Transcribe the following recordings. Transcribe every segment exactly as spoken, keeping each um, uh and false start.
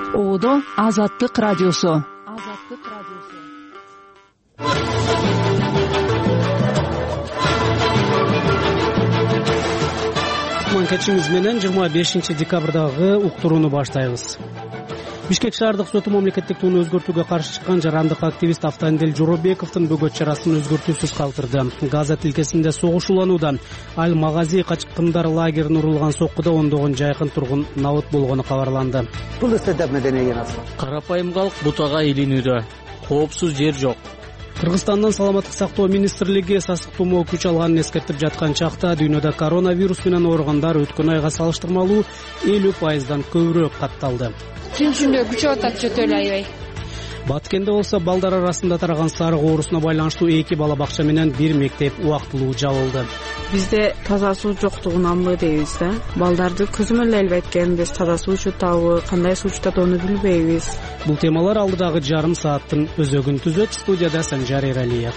Оодо Азаттык радиосу. Азаттык радиосу. Манкачыңыз менен жыйырма бешинчи декабрдагы уктурууну баштайбыз. Бишкек шаардык соту мамлекеттик тууну өзгөртүүгө каршы чыккан жарандык активист Автандел Жоробековдун бөгөт чарасын өзгөртүүсүз калтырды. Газа тилкесинде согуш улануудан Аль-Магази качкындар лагерин урулган соккуда ондогон жайкын тургун набыт болгону кабарланды. Бул эстедеп меденеген аса. Карапайым калк бутага илинүүдө. Коопсуз жер жок. Кыргызстандын саламаттык сактоо министрлиги сасык тумоо күч алганын эскертип жаткан чакта дүйнөдө коронавирус менен ооругандар өткөн айга салыштырмалуу элүү пайыздан көбүрөөк катталды. Түн ичинде күчөп атат жөтө эле аябай. Баткенде болсо балдар арасында тараган сарык оорусуна байланыштуу эки бала бакча менен бир мектеп убактылуу жабылды. Бизде таза суу жоктугун амбы дейбиз да. Балдарды көзүм эле илбейт экенбиз, таза суу ичүүтабы, кандай суу ичүүтөөнү билбейбиз. Бул темалар алдыдагы жарым сааттын өзөгүн түзөт. Студияда Санжар Эралиев.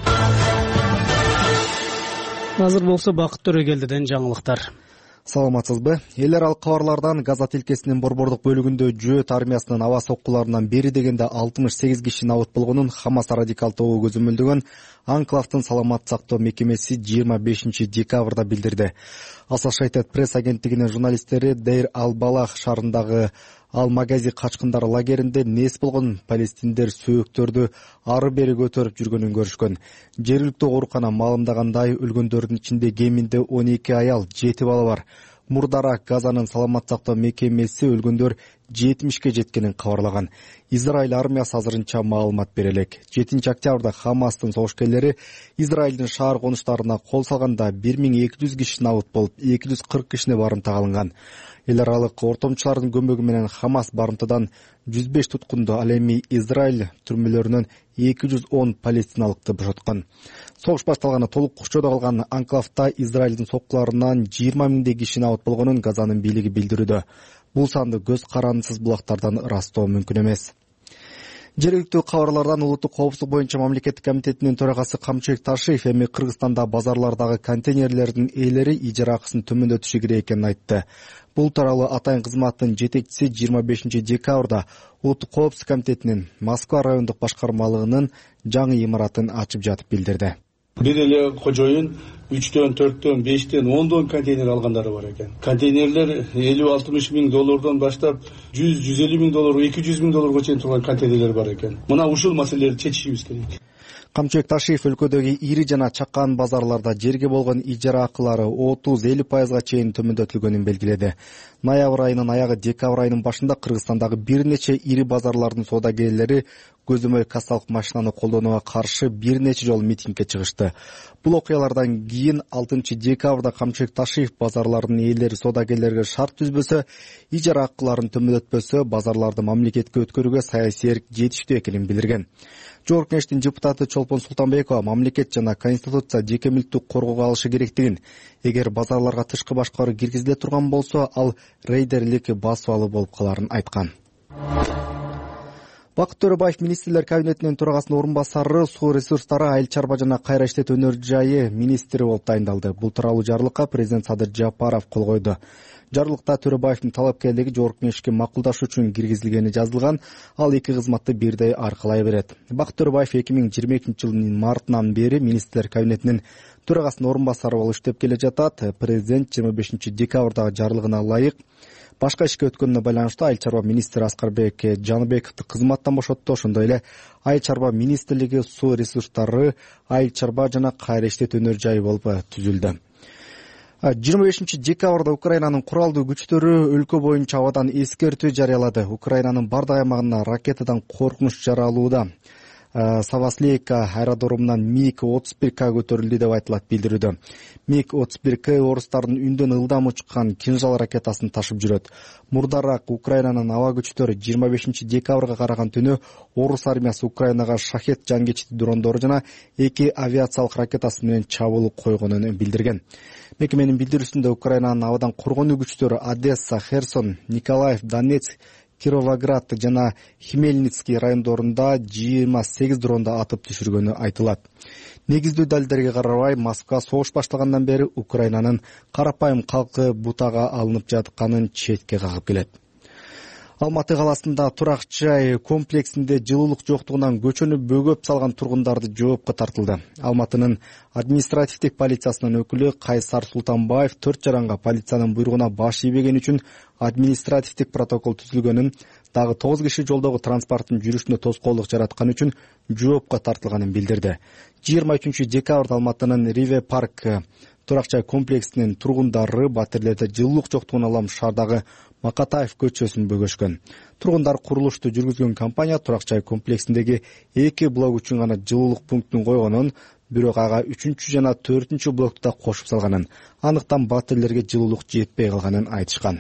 Азыр болсо Бакыт Төрөгелдиден жаңылыктар. Саламатсызбы? Эл аралык кабарлардан Газа тилкесинин борбордук бөлүгүндө жөөт армиясынын аба соккуларынан бери дегенде алтымыш сегиз киши набыт болгонун Хамас радикал тобу көзөмөлдөгөн Анклавдын саламаттык сактоо мекемеси жыйырма бешинчи декабрда билдирди. Associated Press агенттигинин журналисттери Дейр ал-Балах шаарындагы Аль-Магази качкындар лагеринде нес болгон палестиндер сөөктөрдү ары бери көтөрүп жүргөнүн көрүшкөн. Жергиликтүү оорукана маалымдагандай өлгөндөрдүн ичинде кеминде он эки аял, жети бала бар. Мурдараак Газанын саламаттык сактоо мекемеси өлгөндөр жетимишке жеткенин кабарлаган. Израиль армиясы азырынча маалымат бере элек. жетинчи октябрда Хамастын согушкерлери Израилдин шаар конуштарына кол салганда бир миң эки жүз киши набыт болуп, эки жүз кырк кишине барымта алынган. Эл аралык ортомчулардын көмөгү менен Хамас барымтадан жүз беш туткунду, ал эми Израиль түрмөлөрүнөн эки жүз он палестиналыкты бошоткон. Согуш башталганы толук курчоодо калган анклавда Израилдин соккуларынан жыйырма миңдей киши набыт болгонун Газанын бийлиги билдирүүдө. Бул санды көз карандысыз булактардан ырастоо мүмкүн эмес. Жергиликтүү кабарлардан улуттук коопсуздук боюнча мамлекеттик комитетинин төрагасы Камчыбек Ташиев эми Кыргызстанда базарлардагы контейнерлердин ээлери ижара акысын төмөндөтүшү керек экенин айтты. Бул тууралуу Атайын кызматтын жетекчиси жыйырма бешинчи декабрда улуттук коопсуздук комитетинин Москва райондук башкармалыгынын жаңы имаратын ачып жатып билдирди. Бир эле кожоюн үчтөн, төрттөн, бештен, ондон контейнер алгандары бар экен. Контейнерлер элүү алтымыш миң доллардан баштап жүз жүз элүү миң доллар, эки жүз миң долларга чейин турган контейнерлер бар экен. Мына ушул маселелерди чечишибиз керек. Камчыбек Ташиев өлкөдөгү ири жана чакан базарларда жерге болгон ижара акылары отуз элүү пайызга чейин төмөндөтүлгөнүн белгиледи. Ноябрь айынын аягы декабрь айынын башында Кыргызстандагы бир нече ири базарлардын соодагерлери көзөмөл кассалык машинаны колдонууга каршы бир нече жолу митингге чыгышты. Бул окуялардан кийин алтынчы декабрда Камчыбек Ташиев базарлардын ээлери соодагерлерге шарт түзбөсө, ижара акыларын төмөндөтпөсө, базарларды мамлекетке өткөрүүгө саясий эрк жетиштүү экенин билдирген. Жогорку Кеңештин депутаты Чолпон Султанбекова мамлекет жана конституция жеке мүлктү коргоого алышы керектигин, эгер базарларга тышкы башкаруу киргизиле турган болсо, ал рейдерлик басып алуу болуп каларын айткан. Бакыт Төрөбаев министрлер кабинетинин төрагасынын орун басары, суу ресурстары, айыл чарба жана кайра иштет өнөр жайы министри болуп тайындалды. Бул тууралуу жарлыкка президент Садыр Жапаров кол койду. Жарлыкта Төрөбаевдин талапкерлиги Жогорку Кеңешке макулдашуу үчүн киргизилгени жазылган. Ал эки кызматты бирдей аркалай берет. Бакыт Төрөбаев эки миң жыйырма экинчи жылдын мартынан бери министрлер кабинетинин төрагасынын орун басары болуп иштеп келе жатат. Президент жыйырма бешинчи декабрдагы жарлыгына ылайык башка ишке өткөнүнө байланыштуу айыл чарба министри Аскарбек Жаныбековду кызматтан бошотту. Ошондой эле айыл чарба министрлиги суу ресурстары, айыл чарба жана кайра иштет өнөр жайы болуп түзүлдү. жыйырма бешинчи декабрда Украинанын куралдуу күчтөрү өлкө боюнча абадан эскертүү жарыялады. Украинанын бардык аймагына ракетадан коркунуч жаралууда. Саваслейка аэродромунан миг отуз бир К көтөрүлдү деп айтылат билдирүүдө. миг отуз бир К орустардын үндөн ылдам учкан кинжал ракетасын ташып жүрөт. Мурдараак Украинанын аба күчтөрү жыйырма бешинчи декабрга караган түнү орус армиясы Украинага шахет жангечти дрондору жана эки авиациялык ракетасы менен чабуул койгонун билдирген. Мекеменин билдирүүсүндө Украинанын абадан коргонуу күчтөрү Одесса, Херсон, Николаев, Донецк, Кировоград жана Хмельницкий райондорунда жыйырма сегиз дронду атып түшүргөнү айтылат. Негиздүү далилдерге карабай, Москва согуш башталгандан бери Украинанын карапайым калкы бутага алынып жатканын четке кагып келет. Алматы каласында турак жай комплексинде жылуулук жоктугунан көчөнү бөгөп салган тургундарды жоопко тартылды. Алматынын административдик полициясынын өкүлү Кайсар Султанбаев төрт жаранга полициянын буйругуна баш ийбеген үчүн административдик протокол түзүлгөнүн, дагы тогуз киши жолдогу транспорттун жүрүшүнө тоскоолдук жараткан үчүн жоопко тартылганын билдирди. жыйырма үчүнчү декабрда Алматынын Риве парк турак жай комплексинин тургундары батирлерде жылуулук жоктугуна улам шаардагы Макатаев көчөсүн бөгөшкөн. Тургундар курулушту жүргүзгөн компания турак жай комплексиндеги эки блок үчүн гана жылуулук пунктун койгонун, бирок ага үчүнчү жана төртүнчү блокту да кошуп салганын, андыктан батирлерге жылуулук жетпей калганын айтышкан.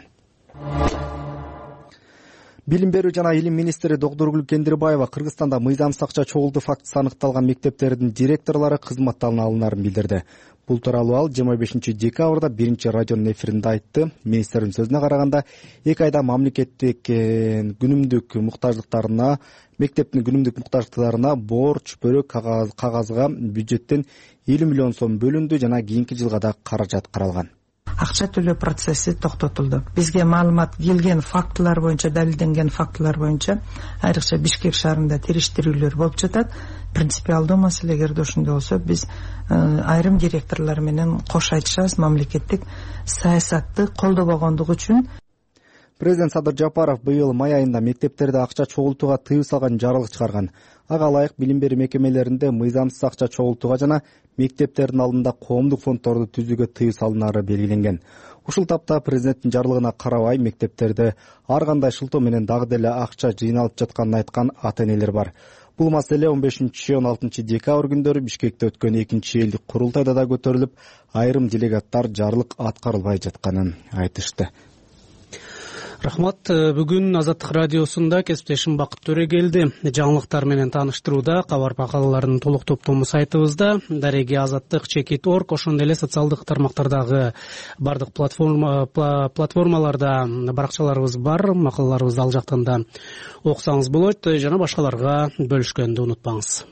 Билим берүү жана илим министри Доктургүл Кендирбаева Кыргызстанда мыйзамсыз акча чогултуу фактысы аныкталган мектептердин директорлору кызматтан алынарын билдирди. Бул тууралуу ал жыйырма бешинчи декабрда биринчи радионун эфиринде айтты. Министрдин сөзүнө караганда, эки айда мамлекеттик күнүмдүк муктаждыктарына, мектептин күнүмдүк муктаждыктарына борч бөлөк кагазга бюджеттен элүү миллион сом бөлүндү жана кийинки жылга да каражат каралган. Акча төлөө процесси токтотулду. Бизге маалымат келген фактылар боюнча, далилденген фактылар боюнча айрыкча Бишкек шаарында териштирүүлөр болуп жатат. Принципиалдуу маселе эгерде ошондой болсо, биз айрым директорлор менен кош айтышабыз мамлекеттик саясатты колдобогондугу үчүн. Президент Садыр Жапаров быйыл май айында мектептерде акча чогултууга тыюу салган жарык чыгарган. Ага ылайык билим берүү мекемелеринде мыйзамсыз акча чогултууга жана мектептердин алдында коомдук фонддорду түзүүгө тыюу салынары белгиленген. Ушул тапта президенттин жарлыгына карабай мектептерде ар кандай шылтоо менен дагы деле акча жыйналып жатканын айткан ата-энелер бар. Бул маселе он бешинчи он алтынчы декабрь күндөрү Бишкекте өткөн экинчи элдик курултайда да көтөрүлүп, айрым делегаттар жарлык аткарылбай жатканын айтышты. Рахмат. Бүгүн Азаттык радиосунда кесиптешим Бакыт Төрөгелди жаңылыктар менен тааныштырууда. Кабар макалаларынын толук топтому сайтыбызда, дареги азаттык чекит точка орг, ошондой эле социалдык тармактардагы бардык платформа платформаларда баракчаларыбыз бар. Макалаларыбызды ал жактан да окусаңыз болот жана башкаларга бөлүшкөндү унутпаңыз.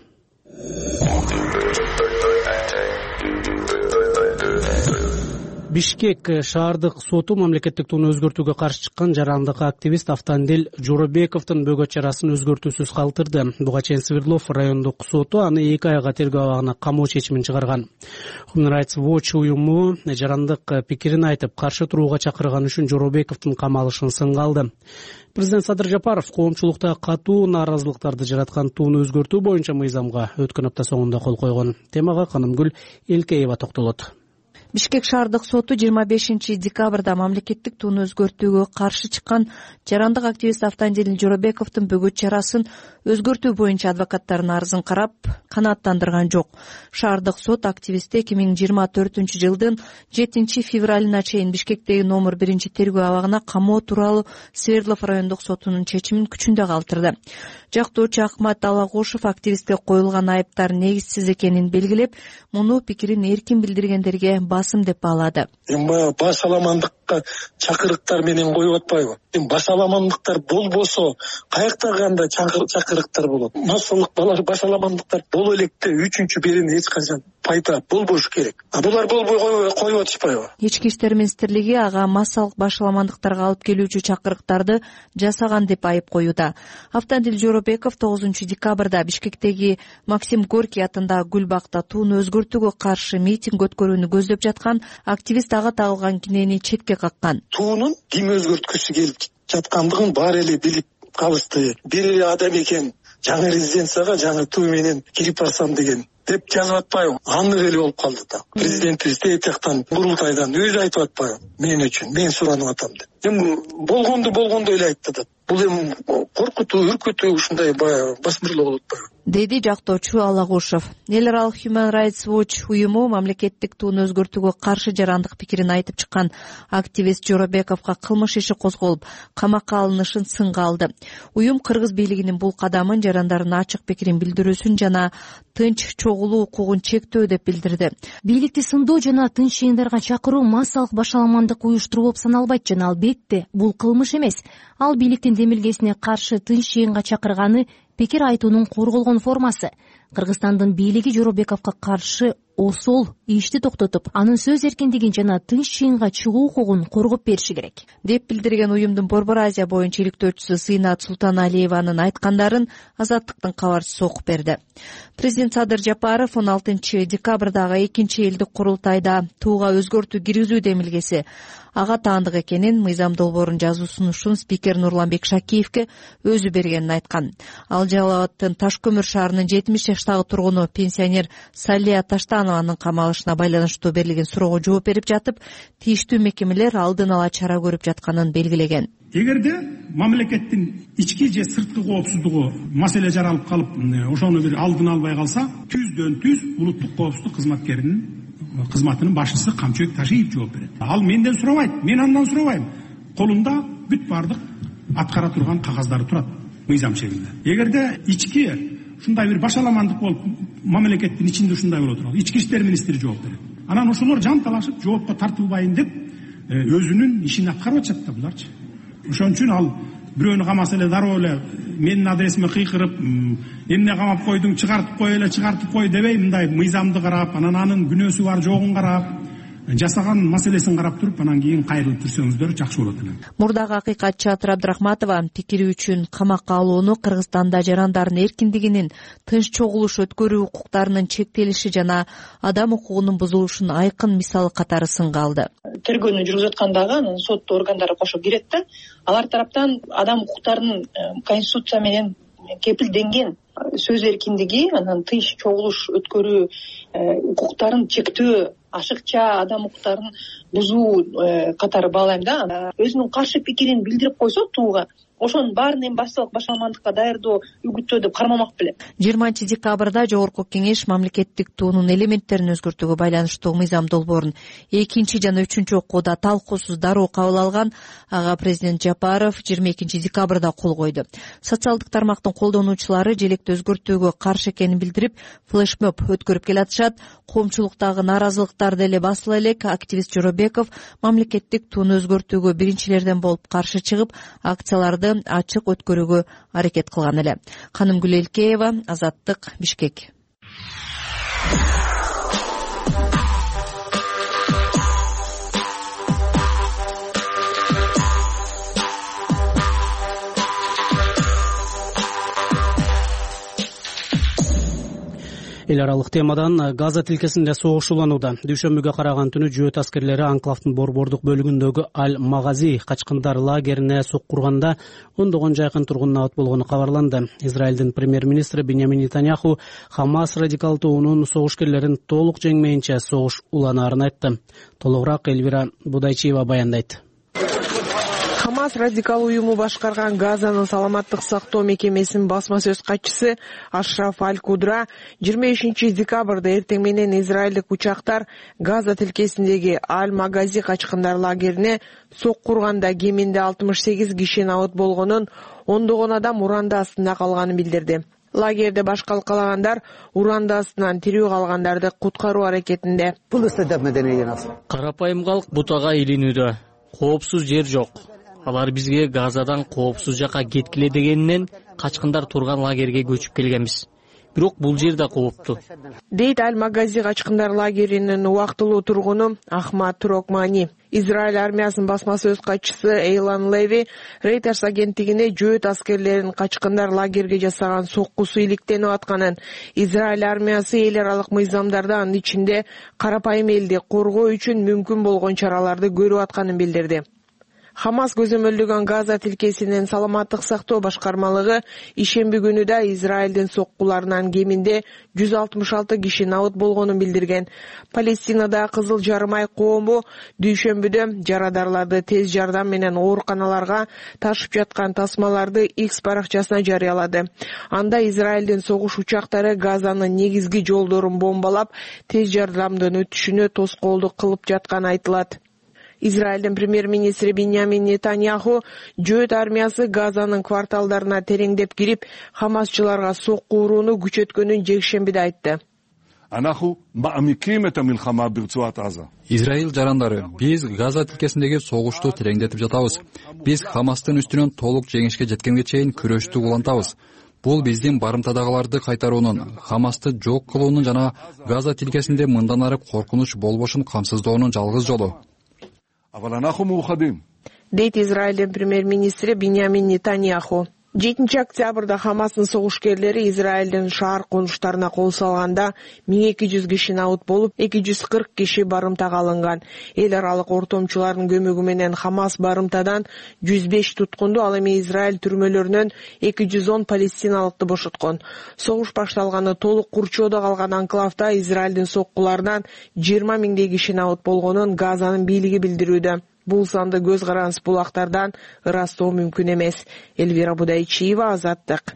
Бишкек шаардык соту мамлекеттик тууну өзгөртүүгө каршы чыккан жарандык активист Автандил Жоробековдун бөгөт чарасын өзгөртүүсүз калтырды. Буга чейин Свердлов райондук соту аны эки айга тергөө абагына камоо чечимин чыгарган. Human Rights Watch уюму жарандык пикирин айтып, каршы турууга чакырган үчүн Жоробековдун камалышын сынга алды. Президент Садыр Жапаров коомчулукта катуу нааразылыктарды жараткан тууну өзгөртүү боюнча мыйзамга өткөн апта соңунда кол койгон. Темага Канымгүл Элкеева токтолот. Бишкек шаардык соту жыйырма бешинчи декабрда мамлекеттик тууну өзгөртүүгө каршы чыккан жарандык активист Автандил Жоробековдун бөгөт чарасын өзгөртүү боюнча адвокаттардын арызын карап, канааттандырган жок. Шаардык сот активистти эки миң жыйырма төртүнчү жылдын жетинчи февралына чейин Бишкектеги номер биринчи тергөө абагына камоо тууралуу Свердлов райондук сотунун чечимин күчүндө калтырды. Жактоочу Акмат Алагушев активистке коюлган айыптар негизсиз экенин белгилеп, муну пикирин эркин билдиргендерге басым деп баалады. Эми басаламандыкка чакырыктар менен коюп атпайбы? Эми басаламандыктар болбосо, каякта кандай чакырыктар болот? Массалык басаламандыктар боло электе үчүнчү берени эч качан пайда болбош керек. А булар болбой коюп атышпайбы? Ички иштер министрлиги ага массалык басаламандыктарга алып келүүчү чакырыктарды жасаган деп айып коюуда. Автандил Жоробеков тогузунчу декабрда Бишкектеги Максим Горький атындагы Гүлбакта тууну өзгөртүүгө каршы митинг өткөрүүнү көздөп жаткан активист ага тагылган кинени четке каккан. Туунун ким өзгөрткүсү келип жаткандыгын баары эле билип калышты. Бир эле адам экен, жаңы резиденцияга жаңы туу менен кирип барсам деген деп жазып атпайбы? Аннык эле болуп калды да. Президентибиз тияктан курултайдан өзү айтып атпайбы? Мен үчүн, мен суранып атам деп. Эми болгонду болгондой эле айтты да. Бул эми коркутуу, үркүтүү ушундай басмырлоо болуп атпайбы? Деди жактоочу Алагушев. Эл аралык Human Rights Watch уюму мамлекеттик тууну өзгөртүүгө каршы жарандык пикирин айтып чыккан активист Жоробековго кылмыш иши козголуп, камакка алынышын сынга алды. Уюм кыргыз бийлигинин бул кадамын жарандардын ачык пикирин билдирүүсүн жана тынч чогулуу укугун чектөө деп билдирди. Бийликти сындоо жана тынч жыйындарга чакыруу массалык башаламандык уюштуруу болуп саналбайт жана албетте бул кылмыш эмес. Ал бийликтин демилгесине каршы тынч жыйынга чакырганы пикир айтуунун корголгон формасы. Кыргызстандын бийлиги Жоробековго каршы осол ишти токтотуп, анын сөз эркиндигин жана тынч жыйынга чыгуу укугун коргоп бериши керек деп билдирген уюмдун Борбор Азия боюнча иликтөөчүсү Зыйнат Султаналиеванын айткандарын Азаттыктын кабарчысы окуп берди. Президент Садыр Жапаров он алтынчы декабрдагы экинчи элдик курултайда тууга өзгөртүү киргизүү демилгеси ага таандык экенин мыйзам долбоорун жазуу сунушун спикер Нурланбек Шакиевке өзү бергенин айткан. Ал Жалал Абадтын Таш көмүр шаарынын жетимиш жаштагы тургуну пенсионер Салия Таштанованын камалышына байланыштуу берилген суроого жооп берип жатып, тийиштүү мекемелер алдын ала чара көрүп жатканын белгилеген. Эгерде мамлекеттин ички же сырткы коопсуздугу маселе жаралып калып, ошону бир алдын албай калса, түздөн түз улуттук коопсуздук кызматкеринин кызматынын башчысы Камчыбек Ташиев жооп берет. Ал менден сурабайт, мен андан сурабайм. Колунда бүт бардык аткара турган кагаздары турат мыйзам шегинде. Эгерде ички ушундай бир башаламандык болуп, мамлекеттин ичинде ушундай боло турат, ички иштер министри жооп берет. Анан ошолор жан талашып жоопко тартылбайын деп өзүнүн ишин аткарып атышат да буларчы. Ошон үчүн ал бирөөнү камаса эле дароо эле менин адресиме кыйкырып, эмне камап койдуң, чыгартып кой эле, чыгартып кой дебей, мындай мыйзамды карап, анан анын күнөөсү бар жогун карап, жасаган маселесин карап туруп, анан кийин кайрылып жүрсөңүздөр жакшы болот эле. Мурдагы акыйкатчы Атыр Абдрахматова пикири үчүн камакка алууну Кыргызстанда жарандардын эркиндигинин, тынч чогулуш өткөрүү укуктарынын чектелиши жана адам укугунун бузулушунун айкын мисалы катары сынга алды. Тергөөнү жүргүзүп аткандагы анын соттуу органдары кошо кирет да, алар тараптан адам укуктарынын конституция менен кепилденген сөз эркиндиги, анан тынч чогулуш өткөрүү укуктарын чектөө, ашыкча адам укуктарын бузуу катары баалайм да. Өзүнүн каршы пикирин билдирип койсо тууга, ошонун баарын эми башчылык башаламандыкка даярдоо, үгүттөө деп кармамак белем. жыйырманчы декабрда Жогорку Кеңеш мамлекеттик туунун элементтерин өзгөртүүгө байланыштуу мыйзам долбоорун экинчи жана үчүнчү окууда талкуусуз дароо кабыл алган. Ага президент Жапаров жыйырма экинчи декабрда кол койду. Социалдык тармактын колдонуучулары желекти өзгөртүүгө каршы экенин билдирип, флешмоб өткөрүп келатышат. Коомчулуктагы нааразылыктар деле басыла элек. Активист Жоробеков мамлекеттик тууну өзгөртүүгө биринчилерден болуп каршы чыгып, акцияларды ачык өткөрүүгө аракет кылган эле. Канымгүл Элкеева, Азаттык, Бишкек. Эл аралык темадан Газа тилкесинде согуш уланууда. Дүйшөмбүгө караган түнү жөөт аскерлери анклавдын борбордук бөлүгүндөгү Аль-Магази качкындар лагерине соккурганда ондогон жайкын тургун абат болгону кабарланды. Израилдин премьер-министри Биньямин Нетаньяху Хамас радикал тобунун согушкерлерин толук жеңмейинче согуш уланаарын айтты. Толугураак Элвира Будайчиева баяндайт. Хамас радикал уюму башкарган Газанын саламаттык сактоо мекемесинин басма сөз катчысы Ашраф Аль-Кудра жыйырма бешинчи декабрда эртең менен израилдик учактар Газа тилкесиндеги Аль-Магази качкындар лагерине соккурганда кеминде алтымыш сегиз киши абат болгонун, ондогон адам уранда астында калганын билдирди. Лагерде башкалкалагандар уранда астынан тирүү калгандарды куткаруу аракетинде. Карапайым калк бутага илинүүдө. Коопсуз жер жок. Алар бизге Газадан коопсуз жака кеткиле дегенинен качкындар турган лагерге көчүп келгенбиз. Бирок бул жер да кооптуу. Дейт Аль-Магази качкындар лагеринин убактылуу тургуну Ахмад Турокмани. Израиль армиясынын басма сөз катчысы Эйлан Леви Reuters агенттигине жөөт аскерлерин качкындар лагерге жасаган соккусу иликтенип атканын, Израиль армиясы эл аралык мыйзамдарды, анын ичинде карапайым элди коргоо үчүн мүмкүн болгон чараларды көрүп атканын билдирди. Хамас көзөмөлдөгөн Газа тилкесинин саламаттык сактоо башкармалыгы ишемби күнү да Израилдин соккуларынан кеминде жүз алтымыш алты киши абат болгонун билдирген. Палестинада Кызыл Жарым ай коому дүйшөмбүдө жарадарларды тез жардам менен ооруканаларга ташып жаткан тасмаларды X баракчасына жарыялады. Анда Израилдин согуш учактары Газанын негизги жолдорун бомбалап, тез жардамдын өтүшүнө тоскоолдук кылып жатканы айтылат. Израилдин премьер-министри Биньямин Нетаньяху жөөт армиясы Газанын кварталдарына тереңдеп кирип, хамасчыларга сокку урууну күчөткөнүн жекшембиде айтты. Израиль жарандары, биз Газа тилкесиндеги согушту тереңдетип жатабыз. Биз Хамастын үстүнөн толук жеңишке жеткенге чейин күрөштү улантабыз. Бул биздин барымтадагыларды кайтаруунун, Хамасты жок кылуунун жана Газа тилкесинде мындан ары коркунуч болбошун камсыздоонун жалгыз жолу. Дейт Израилдин премьер-министри Биньямин Нетаньяху. жетинчи октябрда Хамастын согушкерлери Израилдин шаар конуштарына кол салганда миң эки жүз киши абут болуп, эки жүз кырк киши барымтага алынган. Эл аралык ортомчулардын көмөгү менен Хамас барымтадан жүз беш туткунду, ал эми Израиль түрмөлөрүнөн эки жүз он палестиналыкты бошоткон. Согуш башталганы толук курчоодо калган анклавда Израилдин соккуларынан жыйырма миңдей киши абут болгонун Газанын бийлиги билдирүүдө. Бул санды көз карансыз булактардан ырастоо мүмкүн эмес. Элвира Будайчиева, Азаттык.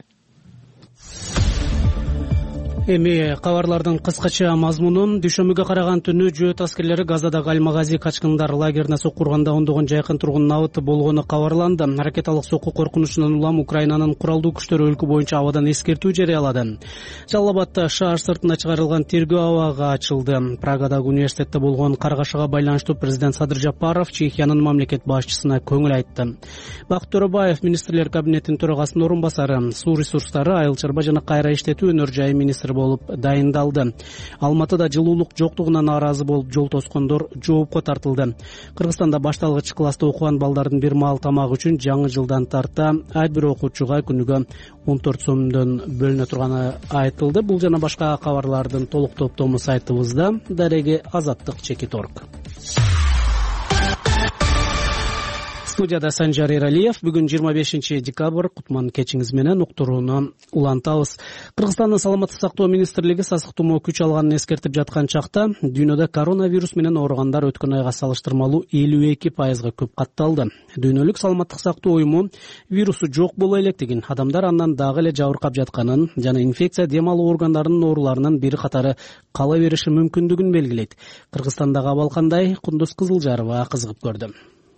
Эми кабарлардын кыскача мазмунун. Дүйшөмбүгө караган түнү жөөт аскерлери Газадагы Аль-Магази качкындар лагерине сокку урганда ондогон жайкын тургундун абыты болгону кабарланды. Ракеталык сокку коркунучунан улам Украинанын куралдуу күчтөрү өлкө боюнча абадан эскертүү жарыялады. Жалал Абадда шаар сыртына чыгарылган тергөө абага ачылды. Прагадагы университетте болгон каргашага байланыштуу президент Садыр Жапаров Чехиянын мамлекет башчысына көңүл айтты. Бакыт Төрөбаев министрлер кабинетинин төрагасынын орун басары, суу ресурстары, айыл чарба жана кайра иштетүү өнөр жайы министри болуп дайындалды. Алматыда жылуулук жоктугуна нааразы болуп жол тоскондор жоопко тартылды. Кыргызстанда башталгыч класста окуган балдардын бир маал тамагы үчүн жаңы жылдан тарта ар бир окуучуга күнүгө он төрт сомдон бөлүнө турганы айтылды. Бул жана башка кабарлардын толук топтому сайтыбызда. Дареги Азаттык Чекит орг. Студияда Санжар Эралиев. Бүгүн жыйырма бешинчи декабрь. Кутман кечиңиз менен уктурууну улантабыз. Кыргызстандын саламаттык сактоо министрлиги сасык тумоо күч алганын эскертип жаткан чакта дүйнөдө коронавирус менен ооругандар өткөн айга салыштырмалуу элүү эки пайызга көп катталды. Дүйнөлүк саламаттык сактоо уюму вирусу жок боло элек деген адамдар андан дагы эле жабыркап жатканын жана инфекция дем алуу органдарынын ооруларынын бири катары кала бериши мүмкүндүгүн белгилейт. Кыргызстандагы абал кандай? Кундуз Кызылжарова кызыгып көрдү.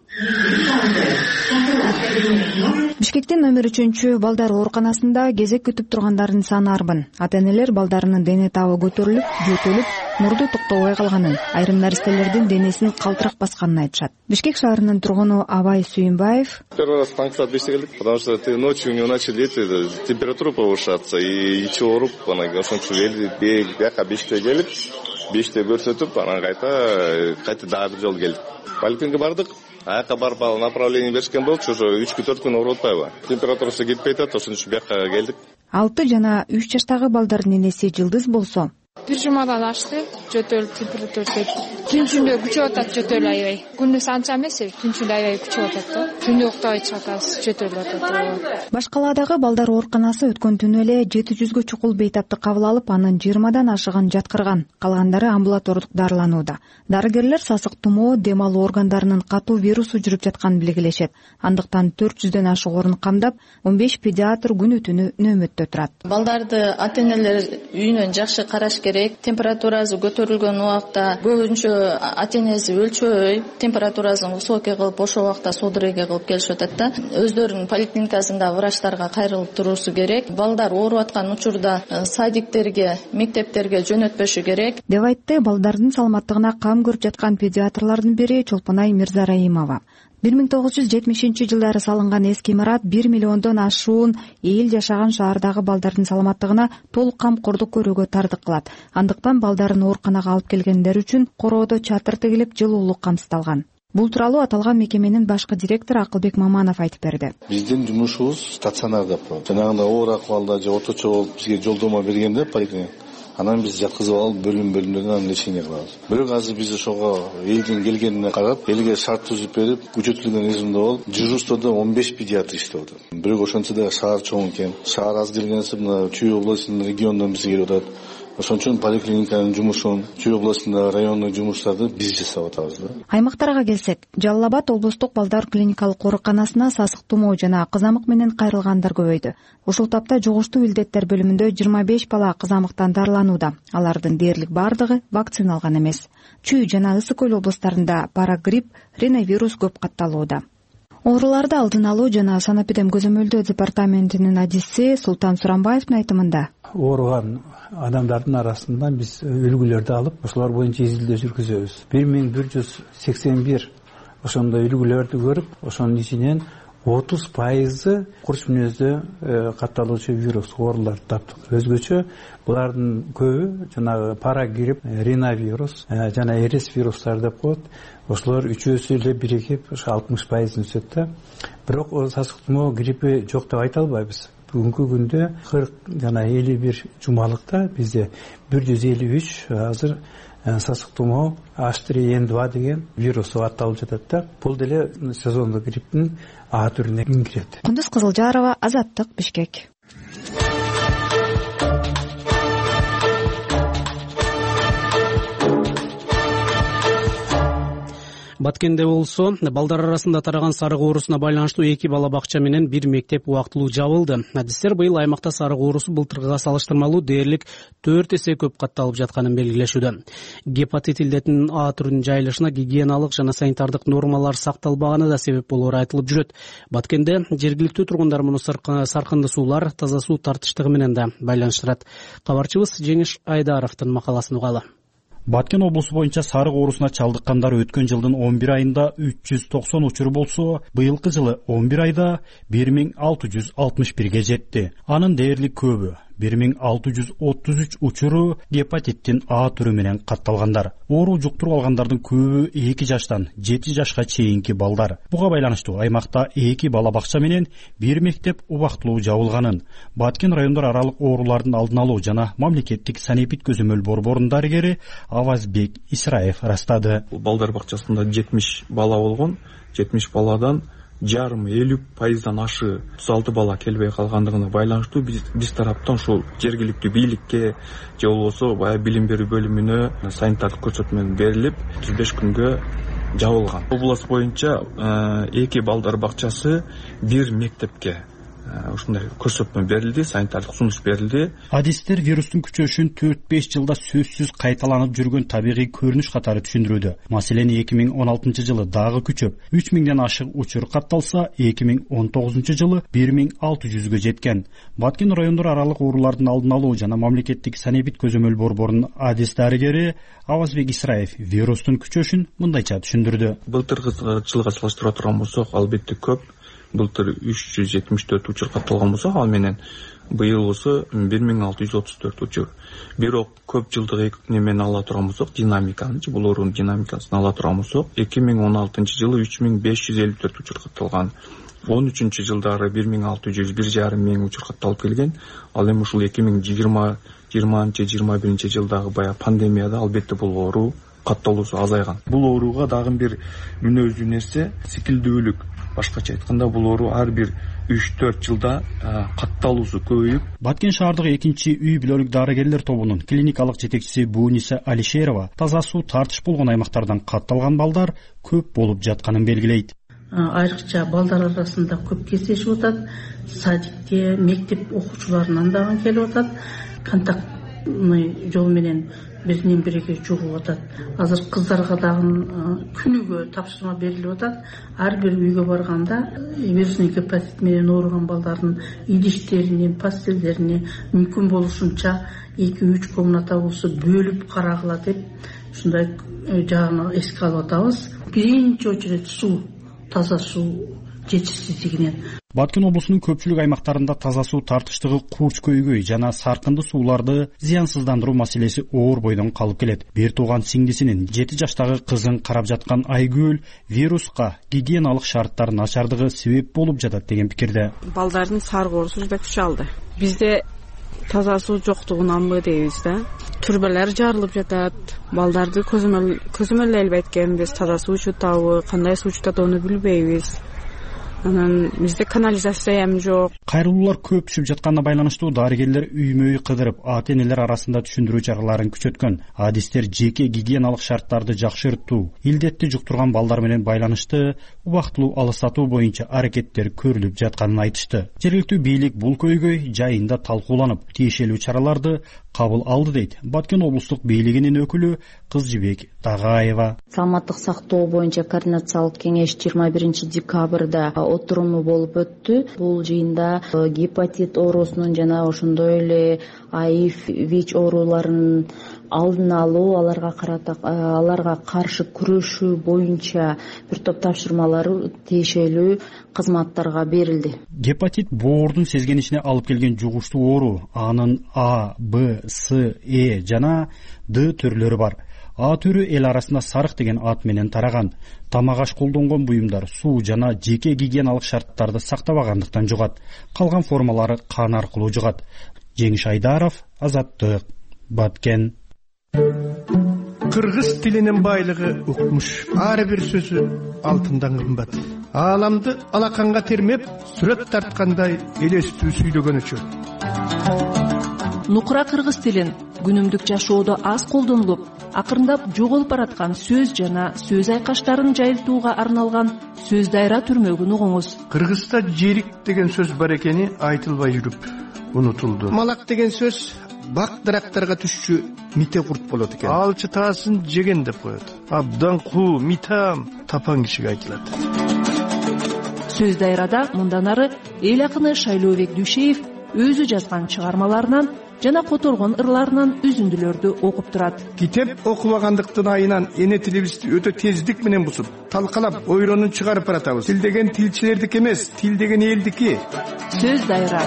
Бишкектин номер үчүнчү балдар ооруканасында кезек күтүп тургандардын саны арбын. Ата-энелер балдарынын дене табы көтөрүлүп, жөтөлүп, мурду токтобой калганын, айрым наристелердин денесин калтырак басканын айтышат. Бишкек шаарынын тургуну Абай Сүйүнбаев: Первый раз танк саат беште келдик, потому что ты ночью не начали температура повышаться и ичи ооруп, анан ошончо келди, бияка беште келип, беште көрсөтүп, анан кайта кайта дагы бир жолу келдик. Поликлиникага бардык. Аяка барып направление беришкен болчу, уже үч төрт күн ооруп атпайбы. Температурасы кетпей атат, ошон үчүн бияка келдик. алты жана үч жаштагы балдардын энеси Жылдыз болсо, бир жумадан ашты, жөтөл температурасы түн ичинде күчөп атат, жөтөл аябай. Күндүз анча эмес, түн ичинде аябай күчөп атат да. Түндө уктабай чыгып атабыз, жөтөлүп атат. Башкаладагы балдар ооруканасы өткөн түнү эле жети жүзгө чукул бейтапты кабыл алып, анын жыйырмадан ашыгын жаткырган. Калгандары амбулатордук дарыланууда. Дарыгерлер сасык тумоо, дем алуу органдарынын катуу вирусу жүрүп жатканын белгилешет. Андыктан төрт жүздөн ашык орун камдап, он беш педиатр күнү түнү нөөмөттө турат. Балдарды ата-энелер үйүнөн жакшы караш керек. Температурасы көтөрүлгөн убакта көбүнчө ата-энеси өлчөй, температурасын высокий кылып, ошол убакта судорога кылып келишип атат да. Өздөрүнүн поликлиникасында врачтарга кайрылып туруусу керек. Балдар ооруп аткан учурда садиктерге, мектептерге жөнөтпөшү керек, деп айтты балдардын саламаттыгына кам көрүп жаткан педиатрлардын бири Чолпонай Мирзараимова. бир миң тогуз жүз жетимишинчи жылдары салынган эски имарат бир миллиондон ашуун эл жашаган шаардагы балдардын саламаттыгына толук камкордук көрүүгө тардык кылат. Андыктан балдарын ооруканага алып келгендер үчүн короодо чатыр тигилип, жылуулук камсыздалган. Бул тууралуу аталган мекеменин башкы директору Акылбек Маманов айтып берди. Биздин жумушубуз стационарда. Жанагындай оор акыбалда же орточо болуп бизге жолдомо бергенде поликлиник, анан биз жаткызып алып бөлүм бөлүмдөрдөн анан лечение кылабыз. Бирок азыр биз ошого элдин келгенине карап, элге шарт түзүп берип, күчөтүлгөн режимде болуп, дежурстводо он беш педиатр иштеп атат. Бирок ошончо да шаар чоң экен. Шаар аз келгенси мына Чүй областынын регионунан бизге келип атат. Ошон үчүн поликлиниканын жумушун, Чүй областында райондук жумуштарды биз жасап атабыз да. Аймактарга келсек, Жалал Абад облустук балдар клиникалык ооруканасына сасык тумоо жана кызамык менен кайрылгандар көбөйдү. Ушул тапта жугуштуу илдеттер бөлүмүндө жыйырма беш бала кызамыктан дарыланууда. Алардын дээрлик бардыгы вакцина алган эмес. Чүй жана Ысык Көл облустарында парагрипп, риновирус көп катталууда. Ооруларды алдын алуу жана санэпидем көзөмөлдөө департаментинин адиси Султан Сурамбаевдин айтымында, ооруган адамдардын арасынан биз үлгүлөрдү алып, ошолор боюнча изилдөө жүргүзөбүз. бир миң бир жүз сексен бир ошондой үлгүлөрдү көрүп, ошонун ичинен отуз пайызы курч мүнөздө катталуучу вирус ооруларды таптык. Өзгөчө булардын көбү жанагы парагрипп, риновирус жана эрес вирустар деп коет. Ошолор үчөөсү эле биригип алтымыш пайыз өсөт да. Бирок сасык тумоо гриппи жок деп айта албайбыз. Бүгүнкү күндө кырк жана элүү бир жумалыкта бизде бир жүз элүү үч азыр сасык тумоо эйч три эн два деген вирус атталып жатат да. Бул деле сезондук грипптин А түрүнө кирет. Кундуз Кызылжарова, Азаттык, Бишкек. Баткенде болсо балдар арасында тараган сарык оорусуна байланыштуу эки бала бакча менен бир мектеп убактылуу жабылды. Адистер быйыл аймакта сарык оорусу былтыркыга салыштырмалуу дээрлик төрт эсе көп катталып жатканын белгилешүүдө. Гепатит илдетинин А түрүнүн жайылышына гигиеналык жана санитардык нормалар сакталбаганы да себеп болоору айтылып жүрөт. Баткенде жергиликтүү тургундар муну саркынды суулар, таза суу тартыштыгы менен да байланыштырат. Кабарчыбыз Жеңиш Айдаровдун макаласын угалы. Баткен облусу боюнча сарык оорусуна чалдыккандар өткөн жылдын он бир айында үч жүз токсон учур болсо, быйылкы жылы он бир айда бир миң алты жүз алтымыш бирге жетти. Анын дээрлик көбү бир миң алты жүз отуз үч учуру гепатиттин А түрү менен катталгандар. Оору жуктуруп алгандардын көбү эки жаштан жети жашка чейинки балдар. Буга байланыштуу аймакта эки бала бакча менен бир мектеп убактылуу жабылганын Баткен райондор аралык оорулардын алдын алуу жана мамлекеттик санэпид көзөмөл борборунун дарыгери Авазбек Исраев ырастады. Балдар бакчасында жетимиш бала болгон. жетимиш баладан жарым элүү пайыздан ашы отуз алты бала келбей калгандыгына байланыштуу биз, биз тараптан ушул жергиликтүү бийликке же болбосо баягы билим берүү бөлүмүнө санитардык көрсөтмө берилип отуз беш күнгө жабылган. Область боюнча эки балдар бакчасы бир мектепке ушундай көрсөтмө берилди, санитардык сунуш берилди. Адистер вирустун күчөшүн төрт беш жылда сөзсүз кайталанып жүргөн табигый көрүнүш катары түшүндүрүүдө. Маселен, эки миң он алтынчы жылы дагы күчөп, үч миңден ашык учур катталса, эки миң он тогузунчу жылы бир миң алты жүзгө жеткен. Баткен райондор аралык оорулардын алдын алуу жана мамлекеттик санэпид көзөмөл борборунун адис дарыгери Авазбек Исраев вирустун күчөшүн мындайча түшүндүрдү. Былтыркы жылга салыштыра турган болсок, албетте көп. Былтыр үч жүз жетимиш төрт учур катталган болсо, ал менен быйыл болсо бир миң алты жүз отуз төрт учур. Бирок көп жылдык немени ала турган болсок, динамиканы, бул оорунун динамикасын ала турган болсок, эки миң он алтынчы жылы үч миң беш жүз элүү төрт учур катталган. он үчүнчү жылдары бир миң алты жүз бир жарым миң учур катталып келген. Ал эми ушул эки миң жыйырма жыйырманчы жыйырма биринчи жылдагы баягы пандемияда албетте бул оору катталуусу азайган. Бул ооруга дагы бир мүнөздүү нерсе сикилдүүлүк. Башкача айтканда, бул оору ар бир үч төрт жылда катталуусу көбөйүп. Баткен шаардык экинчи үй бүлөлүк дарыгерлер тобунун клиникалык жетекчиси Буниса Алишерова таза суу тартыш болгон аймактардан катталган балдар көп болуп жатканын белгилейт. Айрыкча балдар арасында көп кездешип атат. Садикте, мектеп окуучуларынан дагы келип атат. Контактный жол менен биздин бириге жугуп атат. Азыр кыздарга дагы күнүгө тапшырма берилип атат. Ар бир үйгө барганда вирусный гепатит менен ооруган балдардын идиштерини, пастелдерини мүмкүн болушунча эки үч комната болсо бөлүп карагыла деп ушундай жагына эске алып атабыз. Биринчи очередь суу, таза суу жетишсиздигинен. Баткен облусунун көпчүлүк аймактарында таза суу тартыштыгы курч көйгөй жана саркынды сууларды зыянсыздандыруу маселеси оор бойдон калып келет. Бир тууган сиңдисинин жети жаштагы кызын карап жаткан Айгүл вируска гигиеналык шарттардын начардыгы себеп болуп жатат деген пикирде. Балдардын сарык оорусу жүз күч алды. Бизде таза суу жоктугунанбы дейбиз да. Түрбөлөр жарылып жатат. Балдарды көзөмөлдөй эткенбиз, таза суу ичүүтабы, кандай суу ичүүт аны билбейбиз. Анан бизде канализация эм жок. Кайрылуулар көп түшүп жатканына байланыштуу дарыгерлер үймө үй кыдырып, ата-энелер арасында түшүндүрүү чараларын күчөткөн. Адистер жеке гигиеналык шарттарды жакшыртуу, илдетти жуктурган балдар менен байланышты убактылуу алыстатуу боюнча аракеттер көрүлүп жатканын айтышты. Жергиликтүү бийлик бул көйгөй жайында талкууланып, тиешелүү чараларды кабыл алды дейт Баткен облустук бийлигинин өкүлү Кызжыбек Тагаева. Саламаттык сактоо боюнча координациялык кеңеш жыйырма биринчи декабрда отуруму болуп өттү. Бул жыйында гепатит оорусунун жана ошондой эле АИФ, ВИЧ ооруларынын алдын алуу, аларга карата аларга каршы күрөшүү боюнча бир топ тапшырмалар тиешелүү кызматтарга берилди. Гепатит боордун сезгенишине алып келген жугуштуу оору. Анын А, Б, С, Э жана Д түрлөрү бар. А түрү эл арасында сарык деген ат менен тараган. Тамак аш колдонгон буюмдар суу жана жеке гигиеналык шарттарды сактабагандыктан жугат. Калган формалары кан аркылуу жугат. Жеңиш Айдаров, Азаттык, Баткен. Кыргыз тилинин байлыгы укмуш. Ар бир сөзү алтындан кымбат. Ааламды алаканга термеп, сүрөт тарткандай элестүү сүйлөгөн үчүн. Нукура кыргыз тилин күнүмдүк жашоодо аз колдонулуп, акырындап жоголуп бараткан сөз жана сөз айкаштарын жайылтууга арналган сөз дайра түрмөгүн угуңуз. Кыргызда жерик деген сөз бар экени айтылбай жүрүп унутулду. Малак деген сөз бак дарактарга түшчү мите курт болот экен. Алчы таасын жеген деп коет. Абдан куу, митам тапан кишиге айтылат. Сөз дайрада мындан ары эл акыны Шайлообек Дүйшеев өзү жазган чыгармаларынан жана которгон ырларынан үзүндүлөрдү окуп турат. Китеп окубагандыктын айынан эне тилибизди өтө тездик менен бусуп, талкалап, ойронун чыгарып баратабыз. Тил деген тилчилердики эмес, тил деген элдики. Сөз дайра.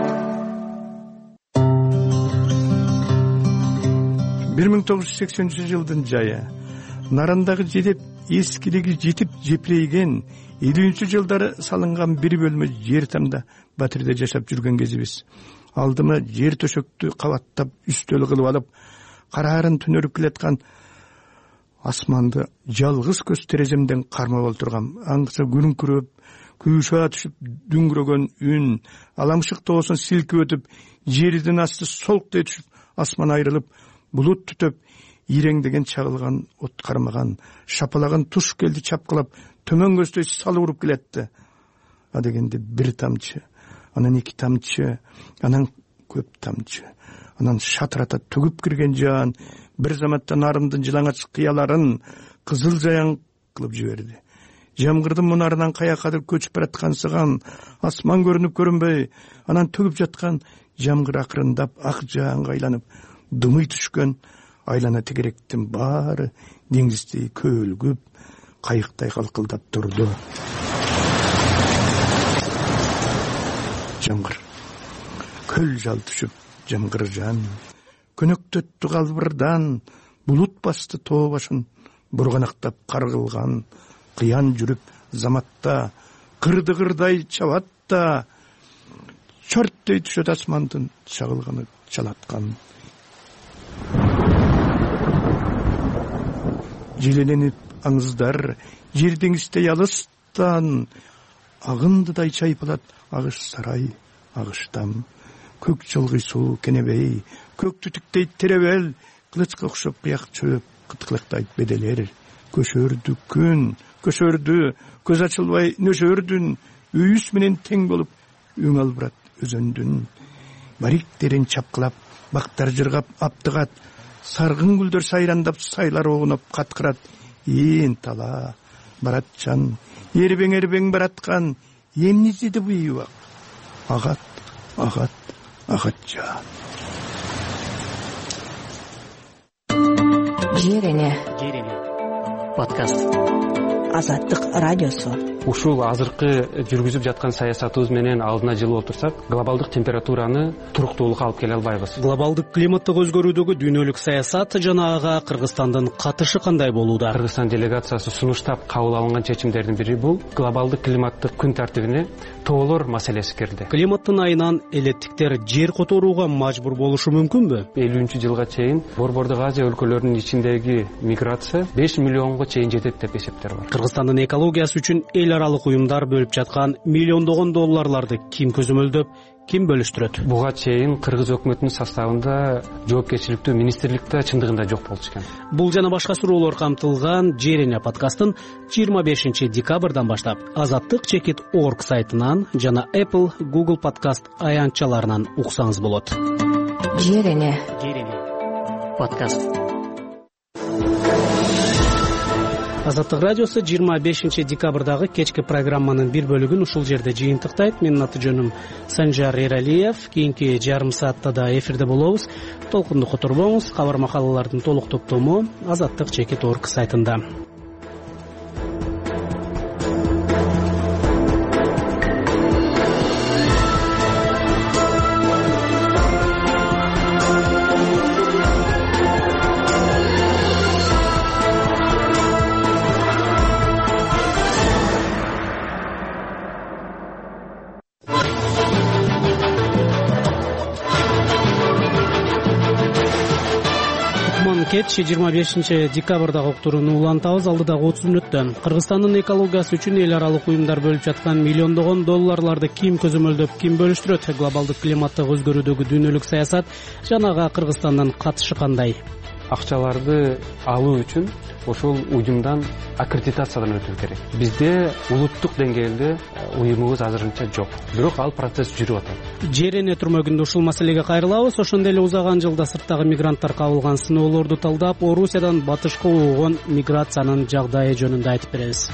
бир миң тогуз жүз сексенинчи жылдын жайы. Нарандагы жедеп эскилиги жетип жепирейген элүүнчү жылдары салынган бир бөлмө жер тамда Батирде жашап жүргөн кезибиз. Алдыма жер төшөктү кабаттап үстөл кылып алып, караарын түнөрүп келаткан асманды жалгыз көз тереземден кармап олтургам. Аңгыса күрүңкүрөп, күйшаа түшүп дүңгүрөгөн үн, аламшык тоосун силкип өтүп, жердин асты солктой түшүп, асман айрылып, булут түтөп, иреңдеген чагылган от кармаган, шапалаган туш келди чапкылап, төмөн көздөй салы уруп келетти. А дегенде бир тамчы, анан эки тамчы, анан көп тамчы, анан шатырата төгүп кирген жаан бир заматта нарымдын жылаңач кыяларын кызыл жаяң кылып жиберди. Жамгырдын мунарынан каякадыр көчүп бараткансыган асман көрүнүп көрүнбөй, анан төгүп жаткан жамгыр акырындап ак жааңга айланып, дымый түшкөн айлана тегеректин баары деңиздей көөлгүп, кайыктай калкылдап турду. Жамгыр көл жал түшүп, жамгыр жан көнөктөттү калбырдан, булут басты тоо башын бурганактап каргылган, кыян жүрүп заматта, кырдыгырдай чабат да, чөрттөй түшөт асмандын чагылганы чалаткан. Желененип аңыздар жер деңиздей алыстан, агындыдай чайпалат агыш сарай, агыштам. Көк жылгый суу кенебей, көк түтүктей теребел, кылычка окшоп кыяк чөп, кыткылыктайт беделер. Көшөрдү күн, көшөрдү, көз ачылбай нөшөрдүн, үйүс менен тең болуп, өң албырат өзөндүн. Бариктерин чапкылап, бактар жыргап аптыгат, саргын гүлдөр сайрандап, сайлар огунуп каткырат. Ээн тала, баратчан, эрбең-эрбең бараткан, эмнизиди буйбак. Агат, агат, агат жаан. Жер эне. Жер эне. Подкаст. Азаттык радиосу. Ушул азыркы жүргүзүп жаткан саясатыбыз менен алдына жылып отурсак, глобалдык температураны туруктуулукка алып келе албайбыз. Глобалдык климаттык өзгөрүүдөгү дүйнөлүк саясат жана ага Кыргызстандын катышы кандай болууда? Кыргызстан делегациясы сунуштап кабыл алынган чечимдердин бири бул глобалдык климаттык күн тартибине тоолор маселеси кирди. Климаттын айынан элеттиктер жер которууга мажбур болушу мүмкүнбү? элүүнчү жылга чейин Борбордук Азия өлкөлөрүнүн ичиндеги миграция беш миллионго чейин жетет деп эсептер бар. Кыргызстандын экологиясы үчүн эл аралык уюмдар бөлүп жаткан миллиондогон долларларды ким көзөмөлдөп, ким бөлүштүрөт? Буга чейин Кыргыз өкмөтүнүн составында жоопкерчиликтүү министрликте чындыгында жок болчу экен. Бул жана башка суроолор камтылган Жер эне подкастын жыйырма бешинчи декабрдан баштап азаттык чекит орг сайтынан жана Apple, Google подкаст аянтчаларынан уксаңыз болот. Жер эне. Жер эне подкаст. Азаттык радиосу жыйырма бешинчи декабрдагы кечки программанын бир бөлүгүн ушул жерде жыйынтыктайт. Менин аты жөнүм Санжар Эралиев. Кийинки жарым саатта да эфирде болобуз. Толкунду которбоңуз. Кабар макалалардын толук топтому азаттык чекит точка орг сайтында. Кеч жыйырма бешинчи декабрдагы уктурууну улантабыз. Алдыдагы отуз мүнөттө Кыргызстандын экологиясы үчүн эл аралык уюмдар бөлүп жаткан миллиондогон долларларды ким көзөмөлдөп, ким бөлүштүрөт? Глобалдык климаттык өзгөрүүдөгү дүйнөлүк саясат жанага Кыргызстандын катышы кандай? Акчаларды алуу үчүн ошол уюмдан аккредитациядан өтүү керек. Бизде улуттук деңгээлде уюмубуз азырынча жок. Бирок ал процесс жүрүп атат. Жерене түрмөгүндө ушул маселеге кайрылабыз. Ошондой эле узаган жылда сырттагы мигранттар кабылган сыноолорду талдап, Орусиядан батышка угуган миграциянын жагдайы жөнүндө айтып беребиз.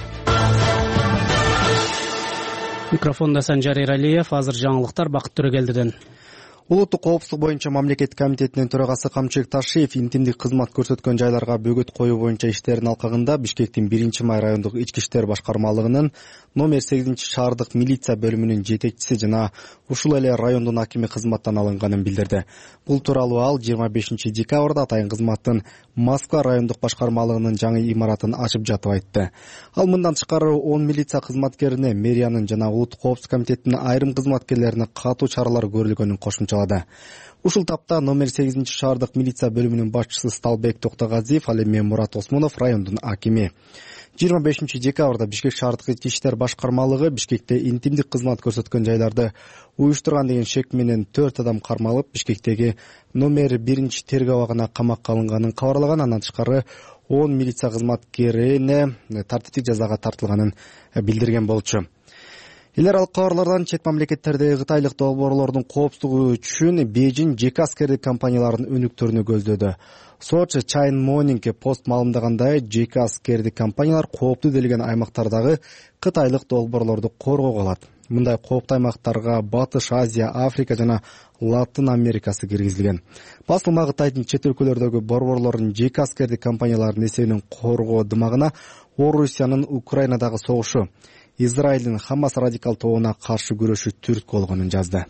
Микрофондо Санжар Эралиев. Азыр жаңылыктар Бакыт Төрөгелдиден. Улуттук коопсуздук боюнча мамлекет комитетинин төрагасы Камчыбек Ташиев интимдик кызмат көрсөткөн жайларга бөгөт коюу боюнча иштерин алкагында Бишкектин биринчи май райондук ички иштер башкармалыгынын номер сегизинчи шаардык милиция бөлүмүнүн жетекчиси жана ушул эле райондун акими кызматтан алынганын билдирди. Бул тууралуу ал жыйырма бешинчи декабрда атайын кызматтын Москва райондук башкармалыгынын жаңы имаратын ачып жатып айтты. Ал мындан тышкары он милиция кызматкерине, мэриянын жана улуттук коопсуздук комитетинин айрым кызматкерлерине катуу чаралар көрүлгөнүн кошумчалады. Ушул тапта номер сегизинчи шаардык милиция бөлүмүнүн башчысы Сталбек Токтогазиев, ал эми Мурат Осмонов райондун акими. жыйырма бешинчи декабрда Бишкек шаардык ички иштер башкармалыгы Бишкекте интимдик кызмат көрсөткөн жайларды уюштурган деген шек менен төрт адам кармалып, Бишкектеги номер биринчи тергөө абагына камакка алынганын кабарлаган. Андан тышкары он милиция кызматкерине тартиптик жазага тартылганын билдирген болчу. Эл аралык кабарлардан чет мамлекеттердеги кытайлык долбоорлордун коопсуздугу үчүн Бейжиң жеке аскердик компаниялардын өнүктөрүнү көздөдү. Соч China Morning пост маалымдагандай, жеке аскердик компаниялар кооптуу делген аймактардагы кытайлык долбоорлорду коргоого алат. Мындай кооптуу аймактарга Батыш Азия, Африка жана Латын Америкасы киргизилген. Басылма Кытайдын чет өлкөлөрдөгү борборлордун жеке аскердик компаниялардын эсебинен коргоо дымагына Орусиянын Украинадагы согушу, Израилдин Хамас радикал тобуна каршы күрөшүү түрткү болгонун жазды.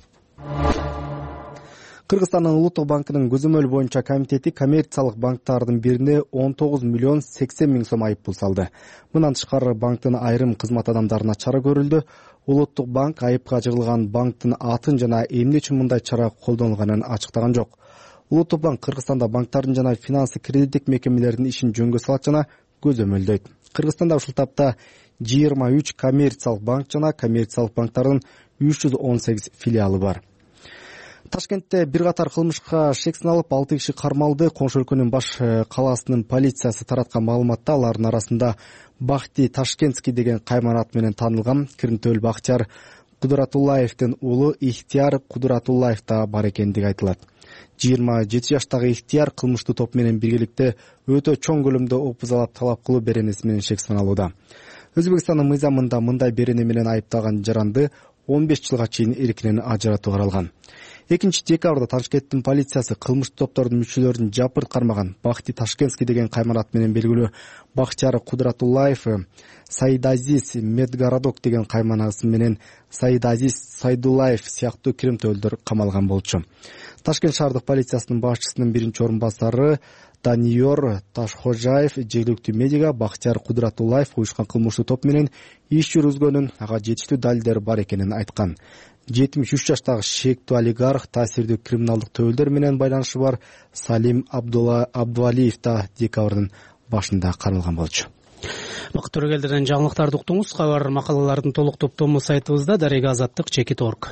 Кыргызстандын Улуттук банкынын көзөмөл боюнча комитети коммерциялык банктардын бирине он тогуз миллион сексен миң сом айыппул салды. Мындан тышкары банктын айрым кызмат адамдарына чара көрүлдү. Улуттук банк айыпка жыгылган банктын атын жана эмне үчүн мындай чара колдонулганын ачыктаган жок. Улуттук банк Кыргызстанда банктардын жана финансы кредиттик мекемелердин ишин жөнгө салат жана көзөмөлдөйт. Кыргызстанда ушул тапта жыйырма үч коммерциялык банк жана коммерциялык банктардын үч жүз он сегиз филиалы бар. Ташкентте бир катар кылмышка шек салып алты киши кармалды. Коңшу өлкөнүн баш калаасынын полициясы тараткан маалыматта алардын арасында Бахти Ташкентский деген кайманат менен таанылган Киринтөл Бахтияр Кудратуллаевдин уулу Ихтияр Кудратуллаев да бар экендиги айтылат. жыйырма жети жаштагы Ихтияр кылмыштуу топ менен биргеликте өтө чоң көлөмдө опузалап талап кылуу беренеси менен шек саналууда. Өзбекстандын мыйзамында мындай берене менен айыпталган жаранды он беш жылга чейин эркинен ажыратуу каралган. экинчи декабрда Ташкенттин полициясы кылмыштуу топтордун мүчөлөрүн жапырт кармаган Бахти Ташкентский деген кайманат менен белгилүү Бахтияр Кудратуллаев, Саидазиз Медгородок деген кайманасы менен Саидазиз Сайдуллаев сыяктуу киримтөөлдөр камалган болчу. Ташкент шаардык полициясынын башчысынын биринчи орун басары Даниор Ташхожаев жергиликтүү медиага Бахтияр Кудратуллаев уюшкан кылмыштуу топ менен иш жүргүзгөнүн, ага жетиштүү далилдер бар экенин айткан. жетимиш үч жаштагы шектүү олигарх таасирдүү криминалдык төбөлдөр менен байланышы бар Салим Абдувалиев да декабрдын башында каралган болчу. Бакыт Төрөгелдиден жаңылыктарды уктуңуз. Кабар макалалардын толук топтому сайтыбызда дарега азаттык чекит точка орг.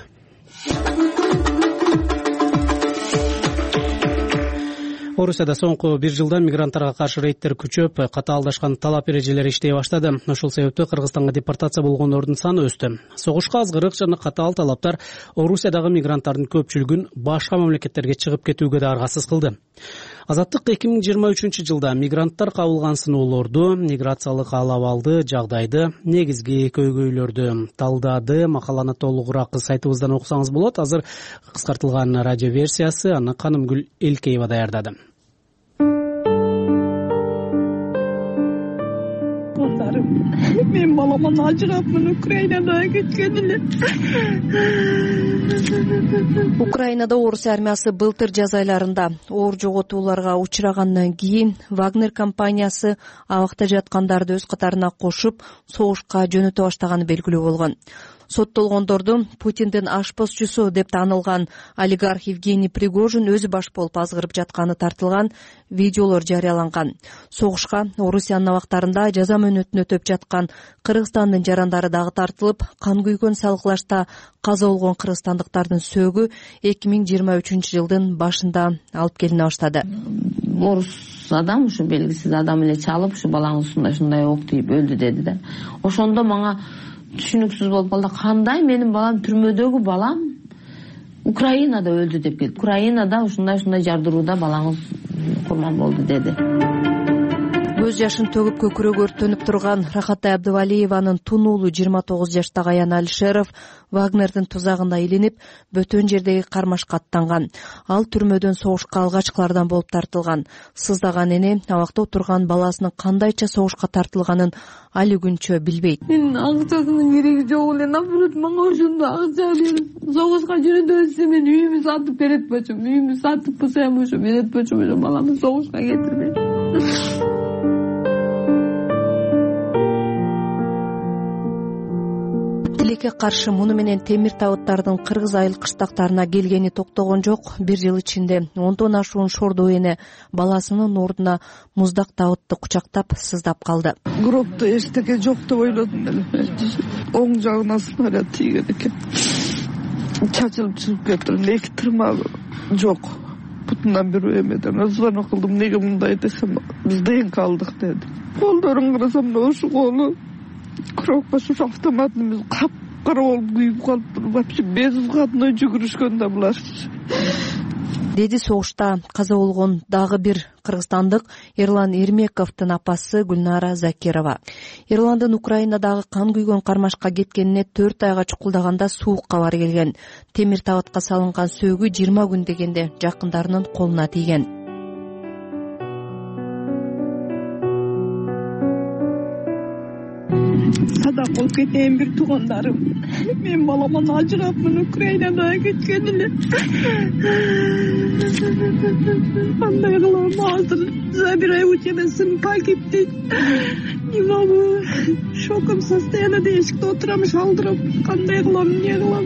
Орусияда соңку бир жылда мигранттарга каршы рейдтер күчөп, катаалдашкан талап эрежелери иштей баштады. Ошол себептен Кыргызстанга депортация болгондордун саны өстү. Согушка азгырык жана катаал талаптар Орусиядагы мигранттардын көпчүлүгүн башка мамлекеттерге чыгып кетүүгө да аргасыз кылды. Азаттык эки миң жыйырма үчүнчү жылда мигранттар кабылган сыноолорду, миграциялык ал абалды, жагдайды, негизги көйгөйлөрдү талдады. Макаланы толугураак сайтыбыздан окусаңыз болот. Азыр кыскартылган радио версиясы аны Канымгүл Элкеева даярдады. Мен баламан ажырапмын, Украинада кеткен эле. Украинада орус армиясы былтыр жаз айларында оор жоготууларга учурагандан кийин Вагнер компаниясы абакта жаткандарды өз катарына кошуп, согушка жөнөтө баштаганы белгилүү болгон. Соттолгондорду Путиндин ашпозчусу деп таанылган олигарх Евгений Пригожин өзү баш болуп азгырып жатканы тартылган видеолор жарыяланган. Согушка Орусиянын абактарында жаза мөөнөтүн өтөп жаткан Кыргызстандын жарандары дагы тартылып, кан күйгөн салгылашта каза болгон кыргызстандыктардын сөөгү эки миң жыйырма үчүнчү жылдын башында алып келине баштады. Орус адам, ушу белгисиз адам эле чалып, ушу балаңыз ушундай ушундай ок тийип өлдү деди да. Ошондо мага түшүнүксүз болуп калды. Кандай менин балам, түрмөдөгү балам Украинада өлдү деп келди. Украинада ушундай ушундай жардырууда балаңыз курман болду деди. Көз жашын төгүп көкүрөгү өрттөнүп турган Рахатай Абдывалиеванын тун уулу жыйырма тогуз жаштагы Аян Алишеров Вагнердин тузагына илинип, бөтөн жердеги кармашка аттанган. Ал түрмөдөн согушка алгачкылардан болуп тартылган. Сыздаган эне абакта отурган баласынын кандайча согушка тартылганын али күнчө билбейт. Мен акчасынын кереги жок эле, наоборот, мага ошондо акча берип, согушка жөнөтө берсе мен үйүмдү сатып берет болчумун. Үйүмдү сатып болсом ошо берет болчумун, ошо баламды согушка кетирбей. Тилекке каршы муну менен темир табыттардын Кыргыз айыл кыштактарына келгени токтогон жок. Бир жыл ичинде ондон ашуун шордо эне баласынын ордуна муздак табытты кучактап сыздап калды. Гробто эчтеке жок деп ойлодум эле. Оң жагына снаряд тийген экен. Чачылып чыгып кетти. Эки тырмагы жок. Бутунан бир эмеден звонок кылдым. Неге мындай десем, биз ден калдык деди. Колдорун карасам да ошо колу Кропка ушу автоматыбыз капкара болуп күйүп калыптыр. Вообще безвкатный жүгүрүшкөн да булар. Деди согушта каза болгон дагы бир кыргызстандык Эрлан Эрмековдун апасы Гүлнара Закирова. Эрландын Украинадагы кан күйгөн кармашка кеткенине төрт айга чукулдаганда суук кабар келген. Темир табытка салынган сөөгү жыйырма күн дегенде жакындарынын колуна тийген. Садак болуп кетейин бир туугандарым. Мен баламан ажырапмын, Украинада кеткен эле. Кандай кылам азыр? Забирай учебесин погибди. Не могу. В шоковом состоянии эшикте отурам, шалдырып. Кандай кылам, эмне кылам?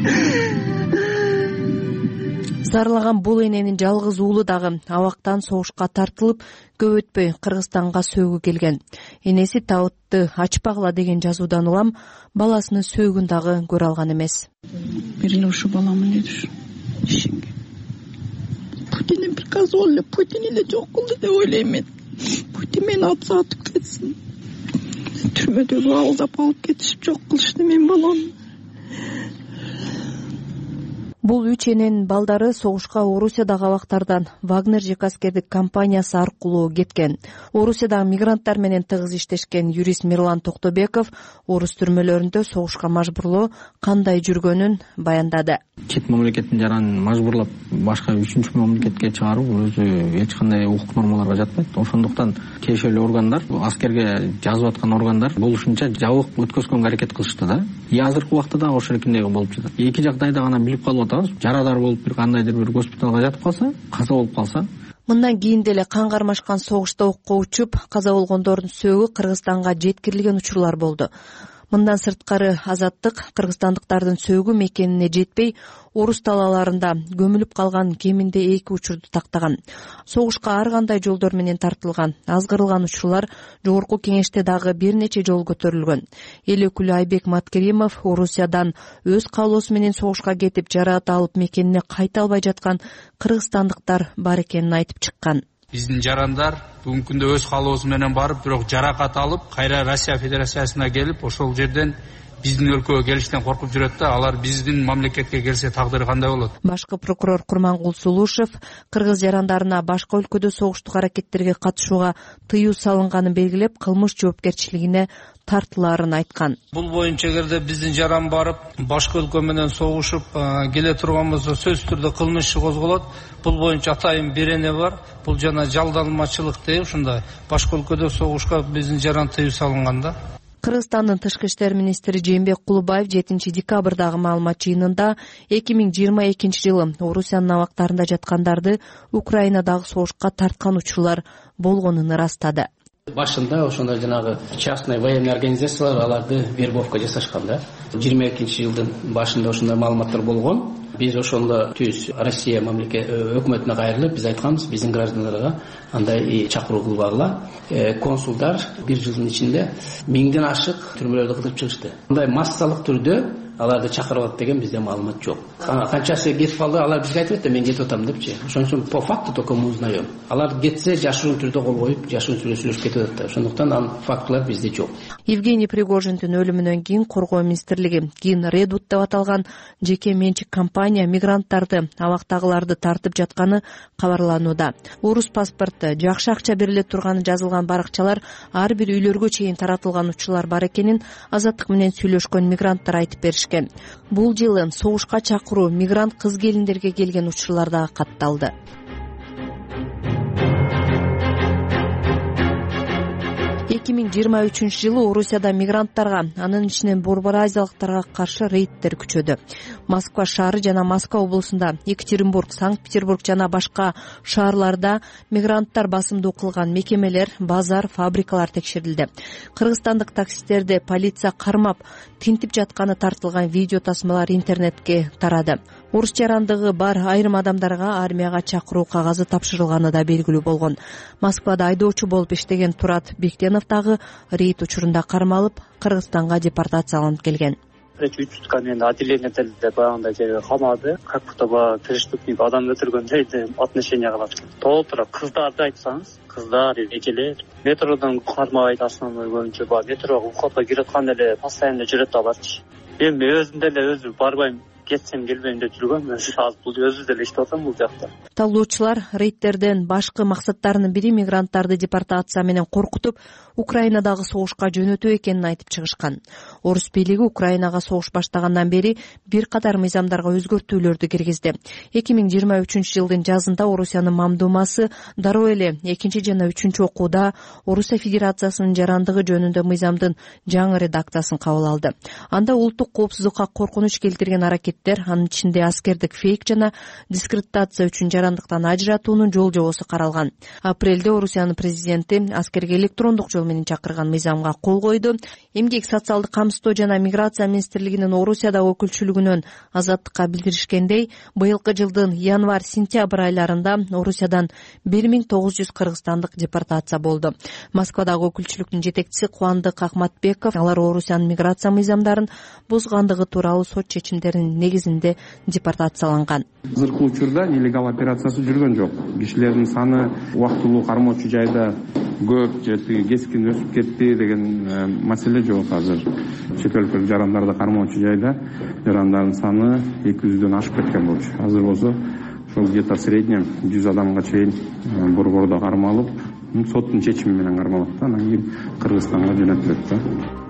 Зарлаган бул эненин жалгыз уулу дагы абактан согушка тартылып, көп өтпөй Кыргызстанга сөөгү келген. Энеси табытты ачпагыла деген жазуудан улам баласынын сөөгүн дагы көрө алган эмес. Бир эле ушу балам эле ишинге. Путиндин приказы эле, Путин эле жок кылды деп ойлойм мен. Путин мени атып кетсин. Түрмөдөгү алдап алып кетишип жок кылышты мен баламды. Бул үч эненин балдары согушка Орусиядагы абактардан Вагнер жеке аскердик компаниясы аркылуу кеткен. Орусиядагы мигранттар менен тыгыз иштешкен юрист Мирлан Токтобеков орус түрмөлөрүндө согушка мажбурлоо кандай жүргөнүн баяндады. Чет мамлекеттин жаранын мажбурлап башка үчүнчү мамлекетке чыгаруу өзү эч кандай укук нормаларга жатпайт. Ошондуктан тиешелүү органдар, аскерге жазып аткан органдар болушунча жабык өткөзгөнгө аракет кылышты да. И азыркы убакта да ошол элкиндей болуп жатат. Эки жагдайда гана билип калып атабыз. Жарадар болуп бир кандайдыр бир госпиталга жатып калса, каза болуп калса, мындан кийин деле кан кармашкан согушта окко учуп каза болгондордун сөөгү Кыргызстанга жеткирилген учурлар болду. Мындан сырткары Азаттык кыргызстандыктардын сөөгү мекенине жетпей, орус талааларында көмүлүп калган кеминде эки учурду тактаган. Согушка ар кандай жолдор менен тартылган, азгырылган учурлар жогорку кеңеште дагы бир нече жолу көтөрүлгөн. Эл өкүлү Айбек Маткеримов Орусиядан өз каалоосу менен согушка кетип жараат алып мекенине кайта албай жаткан кыргызстандыктар бар экенин айтып чыккан. Биздин жарандар бүгүнкү күндө өз каалоосу менен барып, бирок жаракат алып, кайра Россия Федерациясына келип, ошол жерден биздин өлкөгө келиштен коркуп жүрөт да, алар биздин мамлекетке келсе тагдыры кандай болот? Башкы прокурор Курмангул Сулушев кыргыз жарандарына башка өлкөдө согуштук аракеттерге катышууга тыюу салынганын белгилеп, кылмыш жоопкерчилигине тартылаарын айткан. Бул боюнча эгерде биздин жаран барып башка өлкө менен согушуп келе турган болсо сөзсүз түрдө кылмыш иши козголот. Бул боюнча атайын берене бар. Бул жана жалданмачылык деп ушундай башка өлкөдө согушка биздин жаран тыюу салынган да. Кыргызстандын тышкы иштер министри Жээнбек Кулубаев жетинчи декабрдагы маалымат жыйынында эки миң жыйырма экинчи жылы Орусиянын абактарында жаткандарды Украинадагы согушка тарткан учурлар болгонун ырастады. Башында ошондой жанагы частный военный организациялар аларды вербовка жасашкан да. жыйырма экинчи жылдын башында ошондой маалыматтар болгон. Биз ошондо түз Россия мамлекет өкмөтүнө кайрылып, биз айтканбыз, биздин граждандарга андай чакыруу кылбагыла. Консулдар бир жылдын ичинде миңден ашык түрмөлөрдө кылып чыгышты. Мындай массалык түрдө аларды чакырып алат деген бизде маалымат жок. Канчасы кетип калды, алар бизге айтып атты, мен кетип атам депчи. Ошон үчүн по факту только мы узнаем. Алар кетсе жашыруун түрдө кол коюп, жашыруун түрдө сүйлөшүп кетип атат. Ошондуктан анын фактылар бизде жок. Евгений Пригожиндин өлүмүнөн кийин Коргоо министрлиги Гин Редут деп аталган жеке менчик компания мигранттарды, абактагыларды тартып жатканы кабарланууда. Орус паспорты, жакшы акча бериле турганы жазылган баракчалар ар бир үйлөргө чейин таратылган учурлар бар экенин Азаттык менен сүйлөшкөн мигранттар айтып беришкен. Бул жылы согушка чакыруу мигрант кыз келиндерге келген учурлар да катталды. эки миң жыйырма үчүнчү жылы Орусияда мигранттарга, анын ичинен борбор-азиялыктарга каршы рейдтер күчөдү. Москва шаары жана Москва облусунда, Екатеринбург, Санкт-Петербург жана башка шаарларда мигранттар басымдуу кылган мекемелер, базар, фабрикалар текшерилди. Кыргызстандык таксистерди полиция кармап, тинтип жатканы тартылган видео тасмалар интернетке тарады. Орус жарандыгы бар айрым адамдарга армияга чакыруу кагазы тапшырылганы да белгилүү болгон. Москвада айдоочу болуп иштеген Турат Бектенов дагы рейд учурунда кармалып, Кыргызстанга депортацияланып келген. үч сутканы менен отделениеде баягындай жерге камады. Как будто бы преступник адам өлтүргөндөй отношение кылат. Толтура кыздарды айтсаңыз, кыздар, эжелер метродон кармабай основной боюнча бар. Метрого уктап кирип аткан эле постоянно жүрөт аларчы. Эми өзүм деле өзү барбайм, кетсем келбейм деп жүргөм. Бул өзү деле иштеп атам бул жакта. Талоочулар рейдтерден башкы максаттарынын бири мигранттарды депортация менен коркутуп, Украинадагы согушка жөнөтүү экенин айтып чыгышкан. Орус бийлиги Украинага согуш баштагандан бери бир катар мыйзамдарга өзгөртүүлөрдү киргизди. эки миң жыйырма үчүнчү жылдын жазында Орусиянын мамдумасы дароо эле экинчи жана үчүнчү окууда Орусия Федерациясынын жарандыгы жөнүндө мыйзамдын жаңы редакциясын кабыл алды. Анда улуттук коопсуздукка коркунуч келтирген аракеттер, анын ичинде аскердик фейк жана дискредитация үчүн жарандыктан ажыратуунун жол жобосу каралган. Апрелде Орусиянын президенти аскерге электрондук жол менен чакырган мыйзамга кол койду. Эмгек, социалдык камсыздоо жана миграция министрлигинин Орусиядагы өкүлчүлүгүнөн Азаттыкка билдиришкендей, быйылкы жылдын январь-сентябрь айларында Орусиядан бир миң тогуз жүз кыргызстандык депортация болду. Москвадагы өкүлчүлүктүн жетекчиси Кубандык Акматбеков алар Орусиянын миграция мыйзамдарын бузгандыгы тууралуу сот чечимдеринин негизинде депортацияланган. Азыркы учурда нелегал операциясы жүргөн жок. Кишилердин саны убактылуу кармоочу жайда көп же кескин өсүп кетти деген маселе жок азыр. Чет өлкөлүк жарандарды кармоочу жайда жарандардын саны эки жүздөн ашып кеткен болчу. Азыр болсо ошол где-то в среднем жүз адамга чейин борбордо кармалып, соттун чечими менен кармалат да, анан кийин Кыргызстанга жөнөтүлөт да.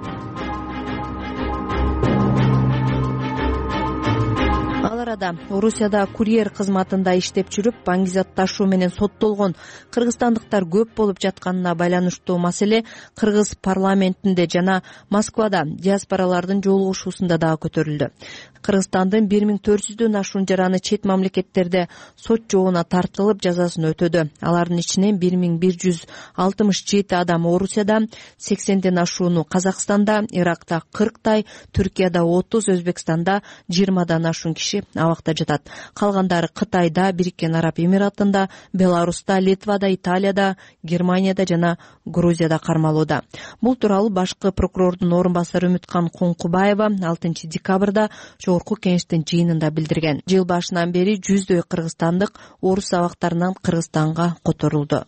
Орусияда курьер кызматында иштеп жүрүп, баңгизат ташуу менен соттолгон кыргызстандыктар көп болуп жатканына байланыштуу маселе Кыргыз парламентинде жана Москвада диаспоралардын жолугушуусунда дагы көтөрүлдү. Кыргызстандын бир миң төрт жүздөн ашуун жараны чет мамлекеттерде сот жообуна тартылып жазасын өтөдү. Алардын ичинен бир миң бир жүз алтымыш жети адам Орусияда, сексенден ашууну Казакстанда, Иракта кырктай, Түркияда отуз, Өзбекстанда жыйырмадан ашуун киши абакта жатат. Калгандары Кытайда, Бириккен Араб Эмираттарында, Беларуста, Литвада, Италияда, Германияда жана Грузияда кармалууда. Бул тууралуу башкы прокурордун орун басары Үмүткан Коңкубаева алтынчы декабрда Жогорку Кеңештин жыйынында билдирген. Жыл башынан бери жүздөй кыргызстандык орус абактарынан Кыргызстанга которулду.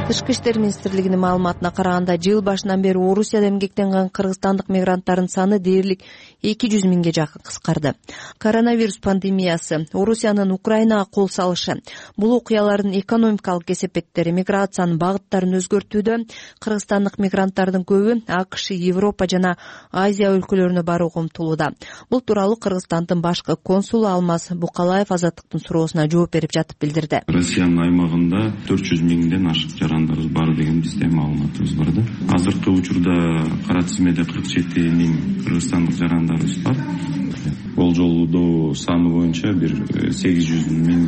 Тышкы иштер министрлигинин маалыматына караганда жыл башынан бери Орусияда эмгектенген кыргызстандык мигранттардын саны дээрлик эки жүз миңге жакын кыскарды. Коронавирус пандемиясы, Орусиянын Украинага кол салышы, бул окуялардын экономикалык кесепеттери миграциянын багыттарын өзгөртүүдө. Кыргызстандык мигранттардын көбү АКШ, Европа жана Азия өлкөлөрүнө барууга умтулууда. Бул тууралуу Кыргызстандын башкы консулу Алмаз Букалаев Азаттыктын суроосуна жооп берип жатып билдирди. Россиянын аймагында төрт жүз миңден ашык жарандарыбыз бар деген бизде маалыматыбыз бар да. Азыркы учурда кара тизмеде кырк жети миң кыргызстандык жарандарыбыз бар. Болжолдоо саны боюнча бир сегиз жүз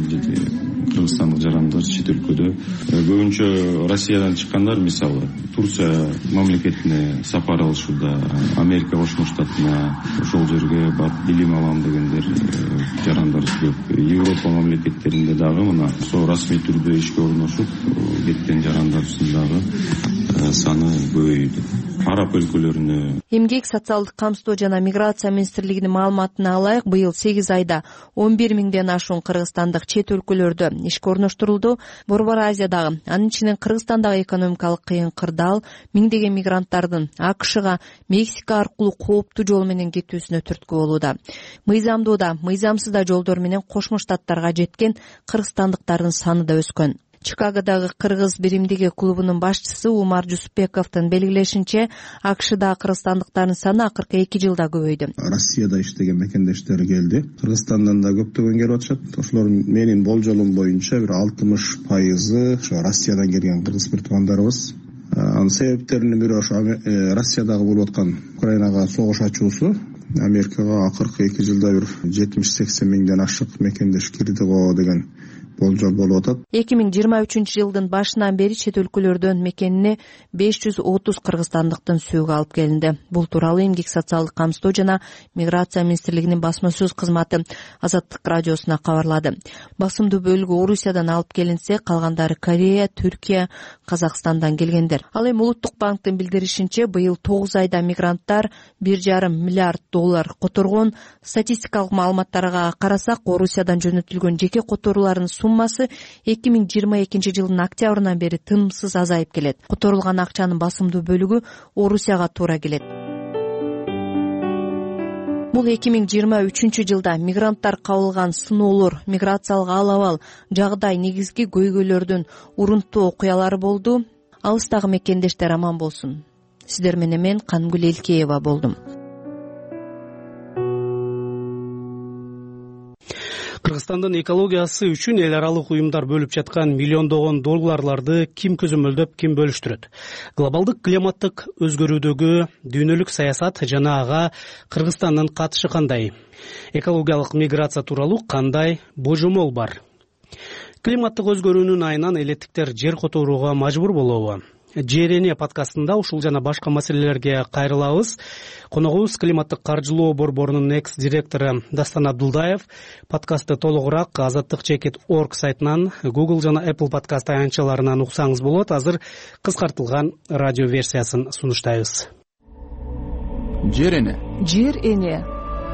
миң кыргызстандык жарандар чет өлкөдө. Көбүнчө Россиядан чыккандар, мисалы Турция мамлекетине сапар алышууда, Америка Кошмо Штатына ошол жерге барып билим алам дегендер жарандар көп. Европа мамлекеттеринде дагы мына со расмий түрдө ишке орношуп кеткен жарандарыбыздын дагы саны көбөйдү. Араб өлкөлөрүнө. Эмгек, социалдык камсыздоо жана миграция министрлигинин маалыматына алайык, быйыл сегиз айда он бир миңден ашуун кыргызстандык чет өлкөлөрдө ишке орноштурулду. Борбор Азиядагы, анын ичинен Кыргызстандагы экономикалык кыйын кырдаал миңдеген мигранттардын АКШга, Мексика аркылуу кооптуу жол менен кетүүсүнө түрткү болууда. Мыйзамдуу да, мыйзамсыз да жолдор менен Кошмо Штаттарга жеткен кыргызстандыктардын саны да өскөн. Чикагодагы Кыргыз биримдиги клубунун башчысы Умар Жусупбековдун белгилешинче, АКШда кыргызстандыктардын саны акыркы эки жылда көбөйдү. Россияда иштеген мекендештер келди. Кыргызстандан да көптөгөн келип атышат. Ошолор менин болжолум боюнча бир алтымыш пайызы ошо Россиядан келген кыргыз бир туугандарыбыз. Анын себептеринин бири ошо Россиядагы болуп аткан Украинага согуш ачуусу. Америкага акыркы эки жылда бир жетимиш сексен миңден ашык мекендеш кирди го деген болжол болуп атат. эки миң жыйырма үчүнчү жылдын башынан бери чет өлкөлөрдөн мекенине беш жүз отуз кыргызстандыктын сөөгү алып келинди. Бул тууралуу Эмгек, социалдык камсыздоо жана миграция министрлигинин басма сөз кызматы Азаттык радиосуна кабарлады. Басымдуу бөлүгү Орусиядан алып келинсе, калгандары Корея, Түркия, Казакстандан келгендер. Ал эми Улуттук банктын билдиришинче, быйыл тогуз айда мигранттар бир жарым миллиард доллар которгон. Статистикалык маалыматтарга карасак, Орусиядан жөнөтүлгөн жеке которуулардын суммасы эки миң жыйырма экинчи жылдын октябрынан бери тынымсыз азайып келет. Которулган акчанын басымдуу бөлүгү Орусияга туура келет. Бул эки миң жыйырма үчүнчү жылда мигранттар кабылган сыноолор, миграциялык ал-абал, жагдай, негизги көйгөйлөрдүн урунттуу окуялары болду. Алыстагы мекендештер аман болсун. Сиздер менен мен Кангүл Элкеева болдум. Кыргызстандын экологиясы үчүн эл аралык уюмдар бөлүп жаткан миллиондогон долларларды ким көзөмөлдөп, ким бөлүштүрөт? Глобалдык климаттык өзгөрүүдөгү дүйнөлүк саясат жана ага Кыргызстандын катышы кандай? Экологиялык миграция тууралуу кандай божомол бар? Климаттык өзгөрүүнүн айынан элеттиктер жер которууга мажбур болобу? Жерене подкастында ушул жана башка маселелерге кайрылабыз. Коногубуз климаттык каржылоо борборунун экс директору Дастан Абдулдаев. Подкастты толугураак азаттык чекит точка орг сайтынан, Google жана Apple подкаст таянчаларынан уксаңыз болот. Азыр кыскартылган радио версиясын сунуштайбыз. Жерене. Жер эне.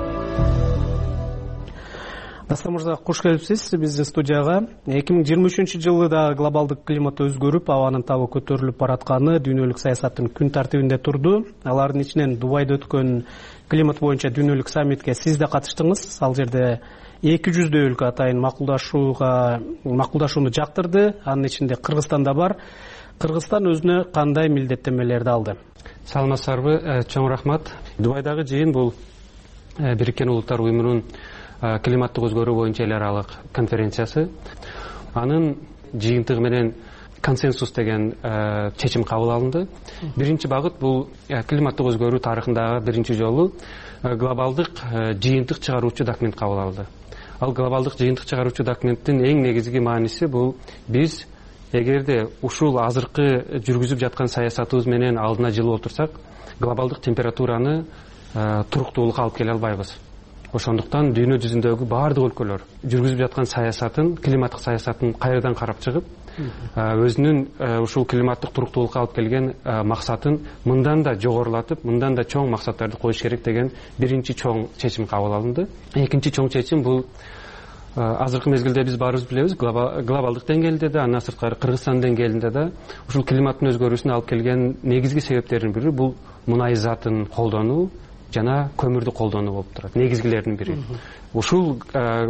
Дастан мырза, кош келипсиз биздин студияга. эки миң жыйырма үчүнчү жылы да глобалдык климат өзгөрүп, абанын табы көтөрүлүп баратканы дүйнөлүк саясаттын күн тартибинде турду. Алардын ичинен Дубайда өткөн климат боюнча дүйнөлүк саммитке сиз да катыштыңыз. Ал жерде эки жүздөй өлкө атайын макулдашууга макулдашууну жактырды. Анын ичинде Кыргызстан да бар. Кыргызстан өзүнө кандай милдеттенмелерди алды? Саламатсыздарбы, чоң рахмат. Дубайдагы жыйын бул Бириккен Улуттар уюмунун климаттык өзгөрүү боюнча эл аралык конференциясы. Анын жыйынтыгы менен консенсус деген чечим кабыл алынды. Биринчи багыт бул климаттык өзгөрүү тарыхындагы биринчи жолу глобалдык жыйынтык чыгаруучу документ кабыл алды. Ал глобалдык жыйынтык чыгаруучу документтин эң негизги мааниси бул биз эгерде ушул азыркы жүргүзүп жаткан саясатыбыз менен алдына жылып отурсак, глобалдык температураны туруктуулукка алып келе албайбыз. Ошондуктан дүйнө жүзүндөгү баардык өлкөлөр жүргүзүп жаткан саясатын, климаттык саясатын кайрадан карап чыгып, өзүнүн ушул климаттык туруктуулукка алып келген максатын мындан да жогорулатып, мындан да чоң максаттарды коюш керек деген биринчи чоң чечим кабыл алынды. Экинчи чоң чечим бул азыркы мезгилде биз баарыбыз билебиз, глобалдык деңгээлде да, андан сырткары Кыргызстан деңгээлинде да ушул климаттын өзгөрүүсүнө алып келген негизги себептердин бири бул мунай затын колдонуу жана көмүрдү колдонуу болуп турат. Негизгилердин бири. Ушул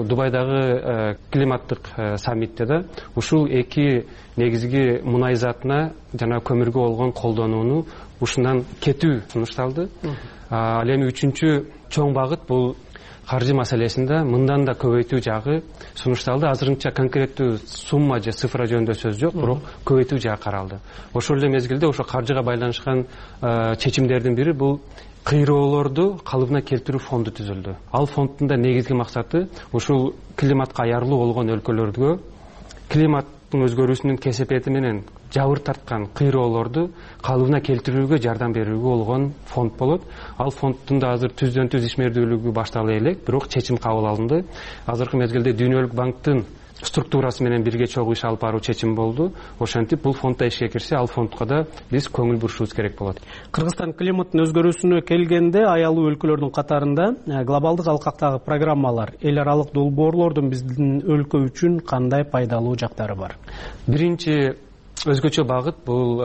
Дубайдагы климаттык саммитте да ушул эки негизги мунай затына жана көмүргө болгон колдонууну ушундан кетүү сунушталды. Ал эми үчүнчү чоң багыт бул каржы маселесинде мындан да көбөйтүү жагы сунушталды. Азырынча конкреттүү сумма же цифра жөнүндө сөз жок, бирок көбөйтүү жагы каралды. Ошол эле мезгилде ошо каржыга байланышкан чечимдердин бири бул кыйроолорду калыбына келтирүү фонду түзүлдү. Ал фонддун да негизги максаты ушул климатка аярлуу болгон өлкөлөргө климаттын өзгөрүүсүнүн кесепети менен жабыр тарткан кыйроолорду калыбына келтирүүгө жардам берүүгө болгон фонд болот. Ал фонддун да азыр түздөн түз ишмердүүлүгү баштала элек, бирок чечим кабыл алынды. Азыркы мезгилде Дүйнөлүк банктын структурасы менен бирге чогуу иш алып баруу чечим болду. Ошентип бул фонд да ишке кирсе, ал фондко да биз көңүл бурушубуз керек болот. Кыргызстан климаттын өзгөрүүсүнө келгенде аялуу өлкөлөрдүн катарында глобалдык алкактагы программалар, эл аралык долбоорлордун биздин өлкө үчүн кандай пайдалуу жактары бар? Биринчи өзгөчө багыт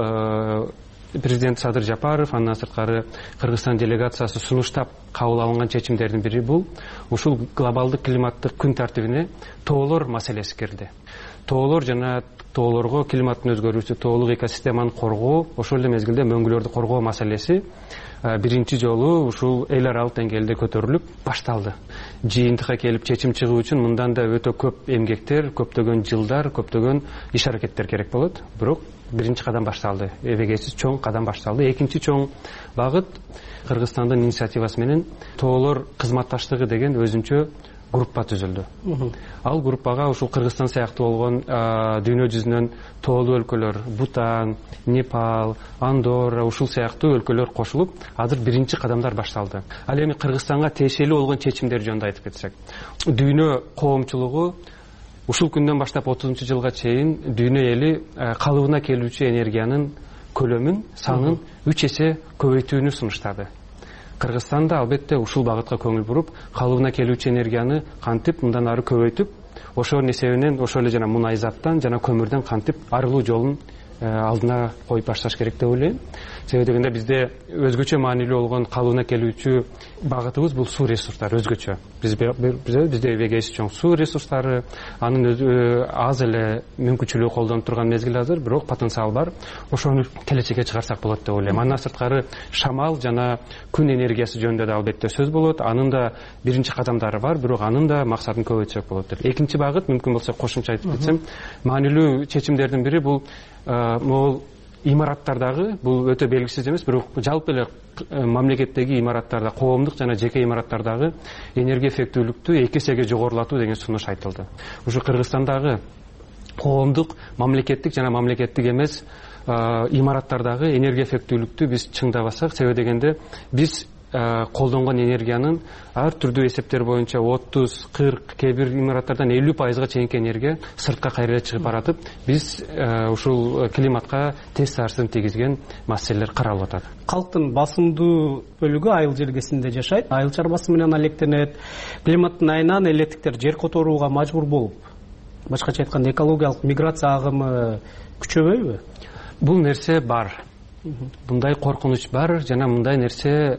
бул президент Садыр Жапаров, андан сырткары Кыргызстан делегациясы сунуштап кабыл алынган чечимдердин бири бул ушул глобалдык климаттык күн тартибине тоолор маселеси кирди. Тоолор жана тоолорго климаттын өзгөрүүсү, тоолук экосистеманы коргоо, ошол эле мезгилде мөңгүлөрдү коргоо маселеси биринчи жолу ушул эл аралык деңгээлде көтөрүлүп башталды. Жыйынтыкка келип чечим чыгуу үчүн мындан да өтө көп эмгектер, көптөгөн жылдар, көптөгөн иш аракеттер керек болот. Бирок биринчи кадам башталды. Эбегейсиз чоң кадам башталды. Экинчи чоң багыт Кыргызстандын инициативасы менен тоолор кызматташтыгы деген өзүнчө группа түзүлдү. Ал группага ушул Кыргызстан сыяктуу болгон дүйнө жүзүнөн тоолуу өлкөлөр, Бутан, Непал, Андорра, ушул сыяктуу өлкөлөр кошулуп, азыр биринчи кадамдар башталды. Ал эми Кыргызстанга тиешелүү болгон чечимдер жөнүндө айтып кетсек, дүйнө коомчулугу ушул күндөн баштап отузунчу жылга чейин дүйнө эли калыбына келүүчү энергиянын көлөмүн, санын үч эсе көбөйтүүнү сунуштады. Кыргызстан да албетте ушул багытка көңүл буруп, калыбына келүүчү энергияны кантип мындан ары көбөйтүп, ошонун эсебинен ошол эле жана мунай заттан жана көмүрдөн кантип арылуу жолун алдына коюп башташ керек деп ойлойм. Себеби дегенде бизде өзгөчө маанилүү болгон калыбына келүүчү багытыбыз бул суу ресурстары өзгөчө. Биз бизде эбегейсиз чоң суу ресурстары, анын өзү аз эле мүмкүнчүлүгү колдонуп турган мезгил азыр, бирок потенциал бар. Ошону келечекке чыгарсак болот деп ойлойм. Андан сырткары шамал жана күн энергиясы жөнүндө да албетте сөз болот. Анын да биринчи кадамдары бар, бирок анын да максатын көбөйтсөк болот. Экинчи багыт, мүмкүн болсо кошумча айтып кетсем, маанилүү чечимдердин бири бул могул имараттардагы, бул өтө белгисиз эмес, бирок жалпы эле мамлекеттеги имараттарда, коомдук жана жеке имараттардагы энергия эффектүүлүктү эки эсеге жогорулатуу деген сунуш айтылды. Ушу Кыргызстандагы коомдук, мамлекеттик жана мамлекеттик эмес имараттардагы энергия эффектүүлүктү биз чыңдабасак, себеби дегенде биз колдонгон энергиянын ар түрдүү эсептер боюнча отуз, кырк, кээ бир имараттардан элүү пайызга чейинки энергия сыртка кайра чыгып баратып, биз ушул климатка терс таасирин тийгизген маселелер каралып атат. Калктын басымдуу бөлүгү айыл желгесинде жашайт, айыл чарбасы менен алектенет. Климаттын айынан элеттиктер жер которууга мажбур болуп, башкача айтканда экологиялык миграция агымы күчөбөйбү? Бул нерсе бар. Мындай коркунуч бар жана мындай нерсе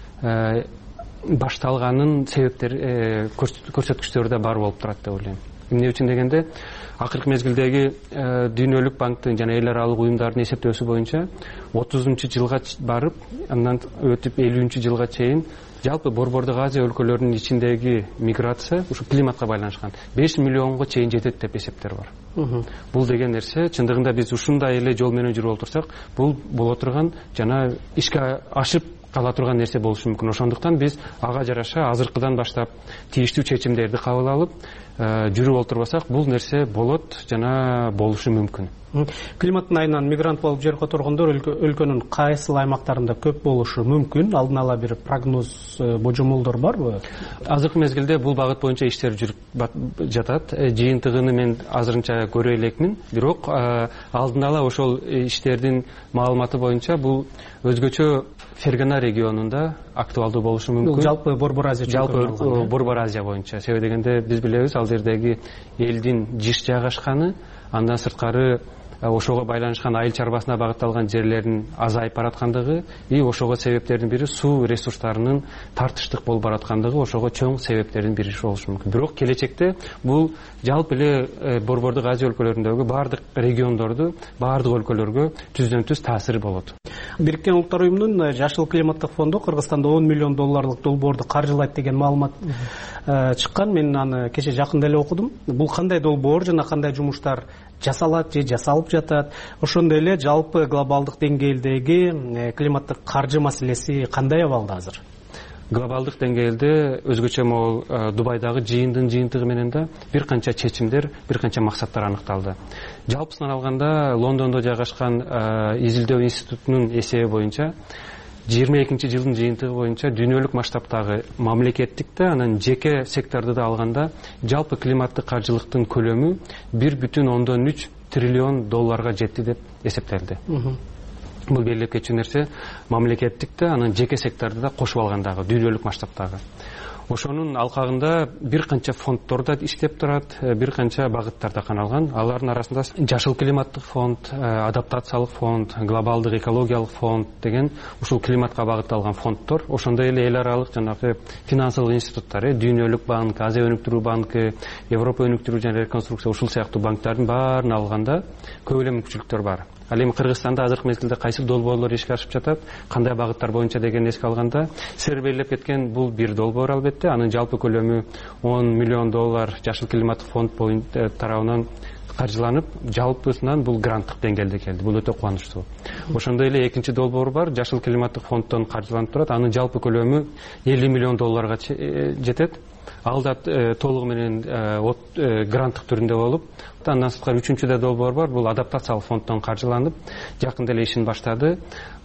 башталганын себептери, көрсөткүчтөрү да бар болуп турат деп ойлойм. Эмне үчүн дегенде, акыркы мезгилдеги Дүйнөлүк банктын жана эл аралык уюмдардын эсептөөсү боюнча отузунчу жылга барып, андан өтүп элүүнчү жылга чейин жалпы Борбордук Азия өлкөлөрүнүн ичиндеги миграция ушу климатка байланышкан беш миллионго чейин жетет деп эсептер бар. Бул деген нерсе чындыгында биз ушундай эле жол менен жүрүп отурсак, бул боло турган жана ишке ашып кала турган нерсе болушу мүмкүн. Ошондуктан биз ага жараша азыркыдан баштап тийиштүү чечимдерди кабыл алып, жүрүп отурбасак, бул нерсе болот жана болушу мүмкүн. Климаттын айынан мигрант болуп жер которгондор өлкөнүн кайсыл аймактарында көп болушу мүмкүн? Алдын ала бир прогноз, божомолдор барбы? Азыркы мезгилде бул багыт боюнча иштер жүрүп жатат. Жыйынтыгын мен азырынча көрө элекмин, бирок алдын ала ошол иштердин маалыматы боюнча бул өзгөчө Фергана регионунда актуалдуу болушу мүмкүн. Бул жалпы Борбор Азия жалпы Борбор Азия боюнча. Себеби дегенде биз билебиз, ал жердеги элдин жиш жайгашканы, андан сырткары ошого байланышкан айыл чарбасына багытталган жерлердин азайып бараткандыгы, и ошого себептердин бири суу ресурстарынын тартыштык болуп бараткандыгы ошого чоң себептердин бири болушу мүмкүн. Бирок келечекте бул жалпы эле Борбордук Азия өлкөлөрүндөгү баардык региондорду, баардык өлкөлөргө түздөн түз таасири болот. Бириккен Улуттар уюмунун Жашыл климаттык фонду Кыргызстанда он миллион долларлык долбоорду каржылайт деген маалымат чыккан. Мен аны кече жакында эле окудум. Бул кандай долбоор жана кандай жумуштар жасалат же жасалып жатат? Ошондой эле жалпы глобалдык деңгээлдеги климаттык каржы маселеси кандай абалда азыр? Глобалдык деңгээлде өзгөчө могул Дубайдагы жыйындын жыйынтыгы менен да бир канча чечимдер, бир канча максаттар аныкталды. Жалпысынан алганда Лондондо жайгашкан изилдөө институтунун эсеби боюнча жыйырма экинчи жылдын жыйынтыгы боюнча дүйнөлүк масштабтагы мамлекеттикте анан жеке секторду да алганда жалпы климаттык каржылыктын көлөмү бир бүтүн ондон үч триллион долларга жетти деп эсептелди. Бул белгилеп кетчү нерсе мамлекеттикте анан жеке секторду да кошуп алгандагы дүйнөлүк масштабтагы. Ошонун алкагында бир канча фонддор да иштеп турат, бир канча багыттар да каналган. Алардын арасында Жашыл климаттык фонд, адаптациялык фонд, глобалдык экологиялык фонд деген ушул климатка багытталган фонддор, ошондой эле эл аралык жанагы финансылык институттар, Дүйнөлүк банк, Азия өнүктүрүү банкы, Европа өнүктүрүү жана реконструкция ушул сыяктуу банктардын баарын алганда көп эле мүмкүнчүлүктөр бар. Ал эми Кыргызстанда азыркы мезгилде кайсы долбоорлор ишке ашып жатат, кандай багыттар боюнча деген эске алганда, сер белгилеп кеткен бул бир долбоор албетте, анын жалпы көлөмү он миллион доллар Жашыл климаттык фонд боюнча тарабынан каржыланып, жалпысынан бул гранттык деңгээлде келди. Бул өтө кубанычтуу. Ошондой эле экинчи долбоор бар, Жашыл климаттык фонддон каржыланып турат. Анын жалпы көлөмү элүү миллион долларга жетет. Ал да толугу менен гранттык түрүндө болуп, андан сырткары үчүнчү да долбоор бар. Бул адаптациялык фонддон каржыланып, жакында эле ишин баштады.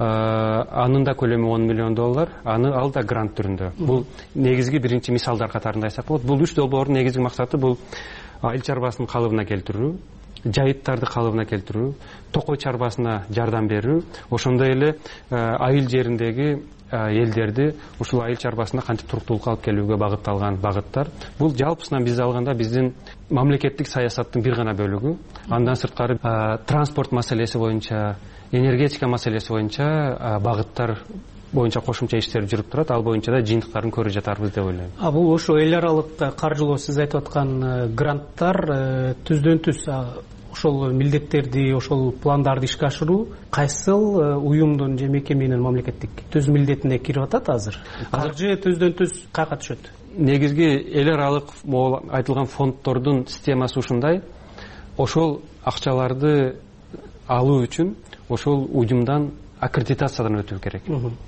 Анын да көлөмү он миллион доллар, аны ал да грант түрүндө. Бул негизги биринчи мисалдар катарында айтсак болот. Бул үч долбоордун негизги максаты бул айыл чарбасын калыбына келтирүү, жайыттарды калыбына келтирүү, токой чарбасына жардам берүү, ошондой эле айыл жериндеги элдерди ушул айыл чарбасына кантип туруктуулукка алып келүүгө багытталган багыттар. Бул жалпысынан биз алганда биздин мамлекеттик саясаттын бир гана бөлүгү. Андан сырткары транспорт маселеси боюнча, энергетика маселеси боюнча багыттар боюнча кошумча иштер жүрүп турат. Ал боюнча да жыйынтыктарын көрүп жатарбыз деп ойлойм. А бул ошо эл аралык каржылоо, сиз айтып аткан гранттар түздөн түз ошол милдеттерди, ошол пландарды ишке ашыруу кайсыл уюмдун же мекеменин мамлекеттик түз милдетине кирип атат азыр? Каржы түздөн түз кайка түшөт? Негизги эл аралык могул айтылган фонддордун системасы ушундай. Ошол акчаларды алуу үчүн ошол уюмдан аккредитациядан өтүү керек.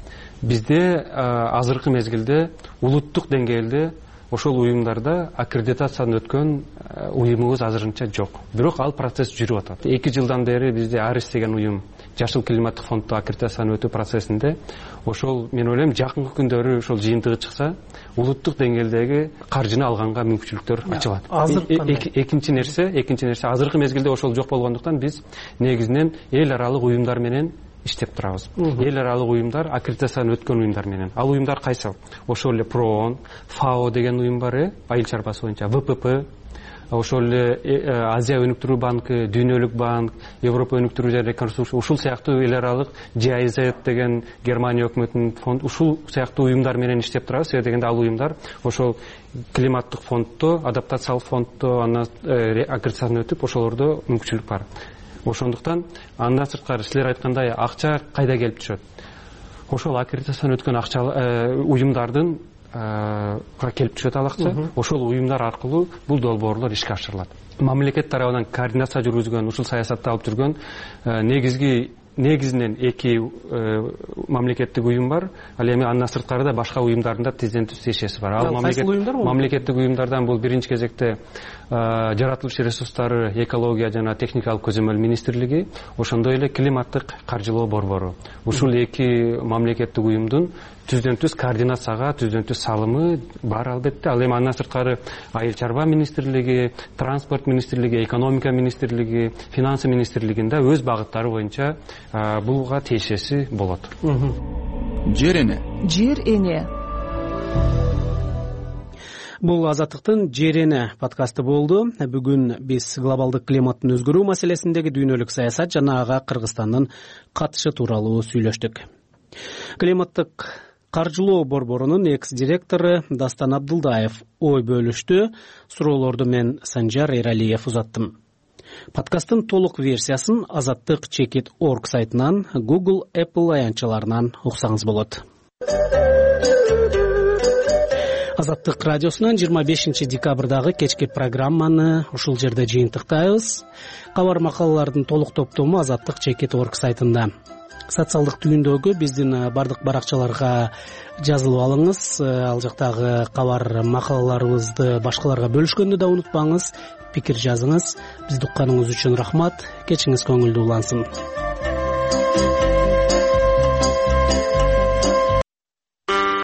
Бизде азыркы мезгилде улуттук деңгээлде ошол уюмдарда аккредитациядан өткөн уюмубуз азырынча жок. Бирок ал процесс жүрүп атат. эки жылдан бери бизде Арис деген уюм Жашыл климаттык фонддо аккредитациядан өтүү процессинде. Ошол мен ойлойм жакынкы күндөрү ошол жыйынтыгы чыкса, улуттук деңгээлдеги каржыны алганга мүмкүнчүлүктөр ачылат. Экинчи нерсе, экинчи нерсе азыркы мезгилде ошол жок болгондуктан биз негизинен эл аралык уюмдар менен иштеп турабыз. Эл аралык уюмдар, аккредитациядан өткөн уюмдар менен. Ал уюмдар кайсыл? Ошол эле ПРООН, ФАО деген уюм бар, айыл чарбасы боюнча, ВПП, ошол эле Азия өнүктүрүү банкы, Дүйнөлүк банк, Европа өнүктүрүү жана реконструкция, ушул сыяктуу эл аралык джи ай зет деген Германия өкмөтүнүн фонд, ушул сыяктуу уюмдар менен иштеп турабыз. Себеби дегенде ал уюмдар ошол климаттык фонддо, адаптациялык фонддо андан аккредитациядан өтүп, ошолордо мүмкүнчүлүк бар. Ошондуктан андан сырткары силер айткандай акча кайда келип түшөт? Ошол аккредитациядан өткөн акча уюмдардын келип түшөт ал акча. Ошол уюмдар аркылуу бул долбоорлор ишке ашырылат. Мамлекет тарабынан координация жүргүзгөн, ушул саясатты алып жүргөн негизги негизинен эки мамлекеттик уюм бар. Ал эми андан сырткары да башка уюмдардын да тизден түз тиешеси бар. Ал мамлекеттик уюмдардан бул биринчи кезекте жаратылыш ресурстары, экология жана техникалык көзөмөл министрлиги, ошондой эле климаттык каржылоо борбору. Ушул эки мамлекеттик уюмдун түздөн түз координацияга, түздөн түз салымы бар албетте. Ал эми андан сырткары айыл чарба министрлиги, транспорт министрлиги, экономика министрлиги, финансы министрлигинде өз багыттары боюнча булга тиешеси болот. жер эне жер эне. Бул Азаттыктын Жер эне подкасты болду. Бүгүн биз глобалдык климаттын өзгөрүү маселесиндеги дүйнөлүк саясат жана ага Кыргызстандын катышы тууралуу сүйлөштүк. Климаттык каржылоо борборунун экс-директору Дастан Абдылдаев ой бөлүштү. Суроолорду мен Санжар Эралиев узаттым. Подкасттын толук версиясын азаттык чекит точка орг сайтынан, Google, Apple аянтчаларынан уксаңыз болот. Азаттык радиосунан жыйырма бешинчи декабрдагы кечки программаны ушул жерде жыйынтыктайбыз. Кабар макалалардын толук топтому азаттык чекит точка орг сайтында. Социалдык түйүндөгү биздин бардык баракчаларга жазылып алыңыз. Ал жактагы кабар макалаларыбызды башкаларга бөлүшкөндү да унутпаңыз. Пикир жазыңыз. Бизди укканыңыз үчүн рахмат. Кечиңиз көңүлдүү улансын.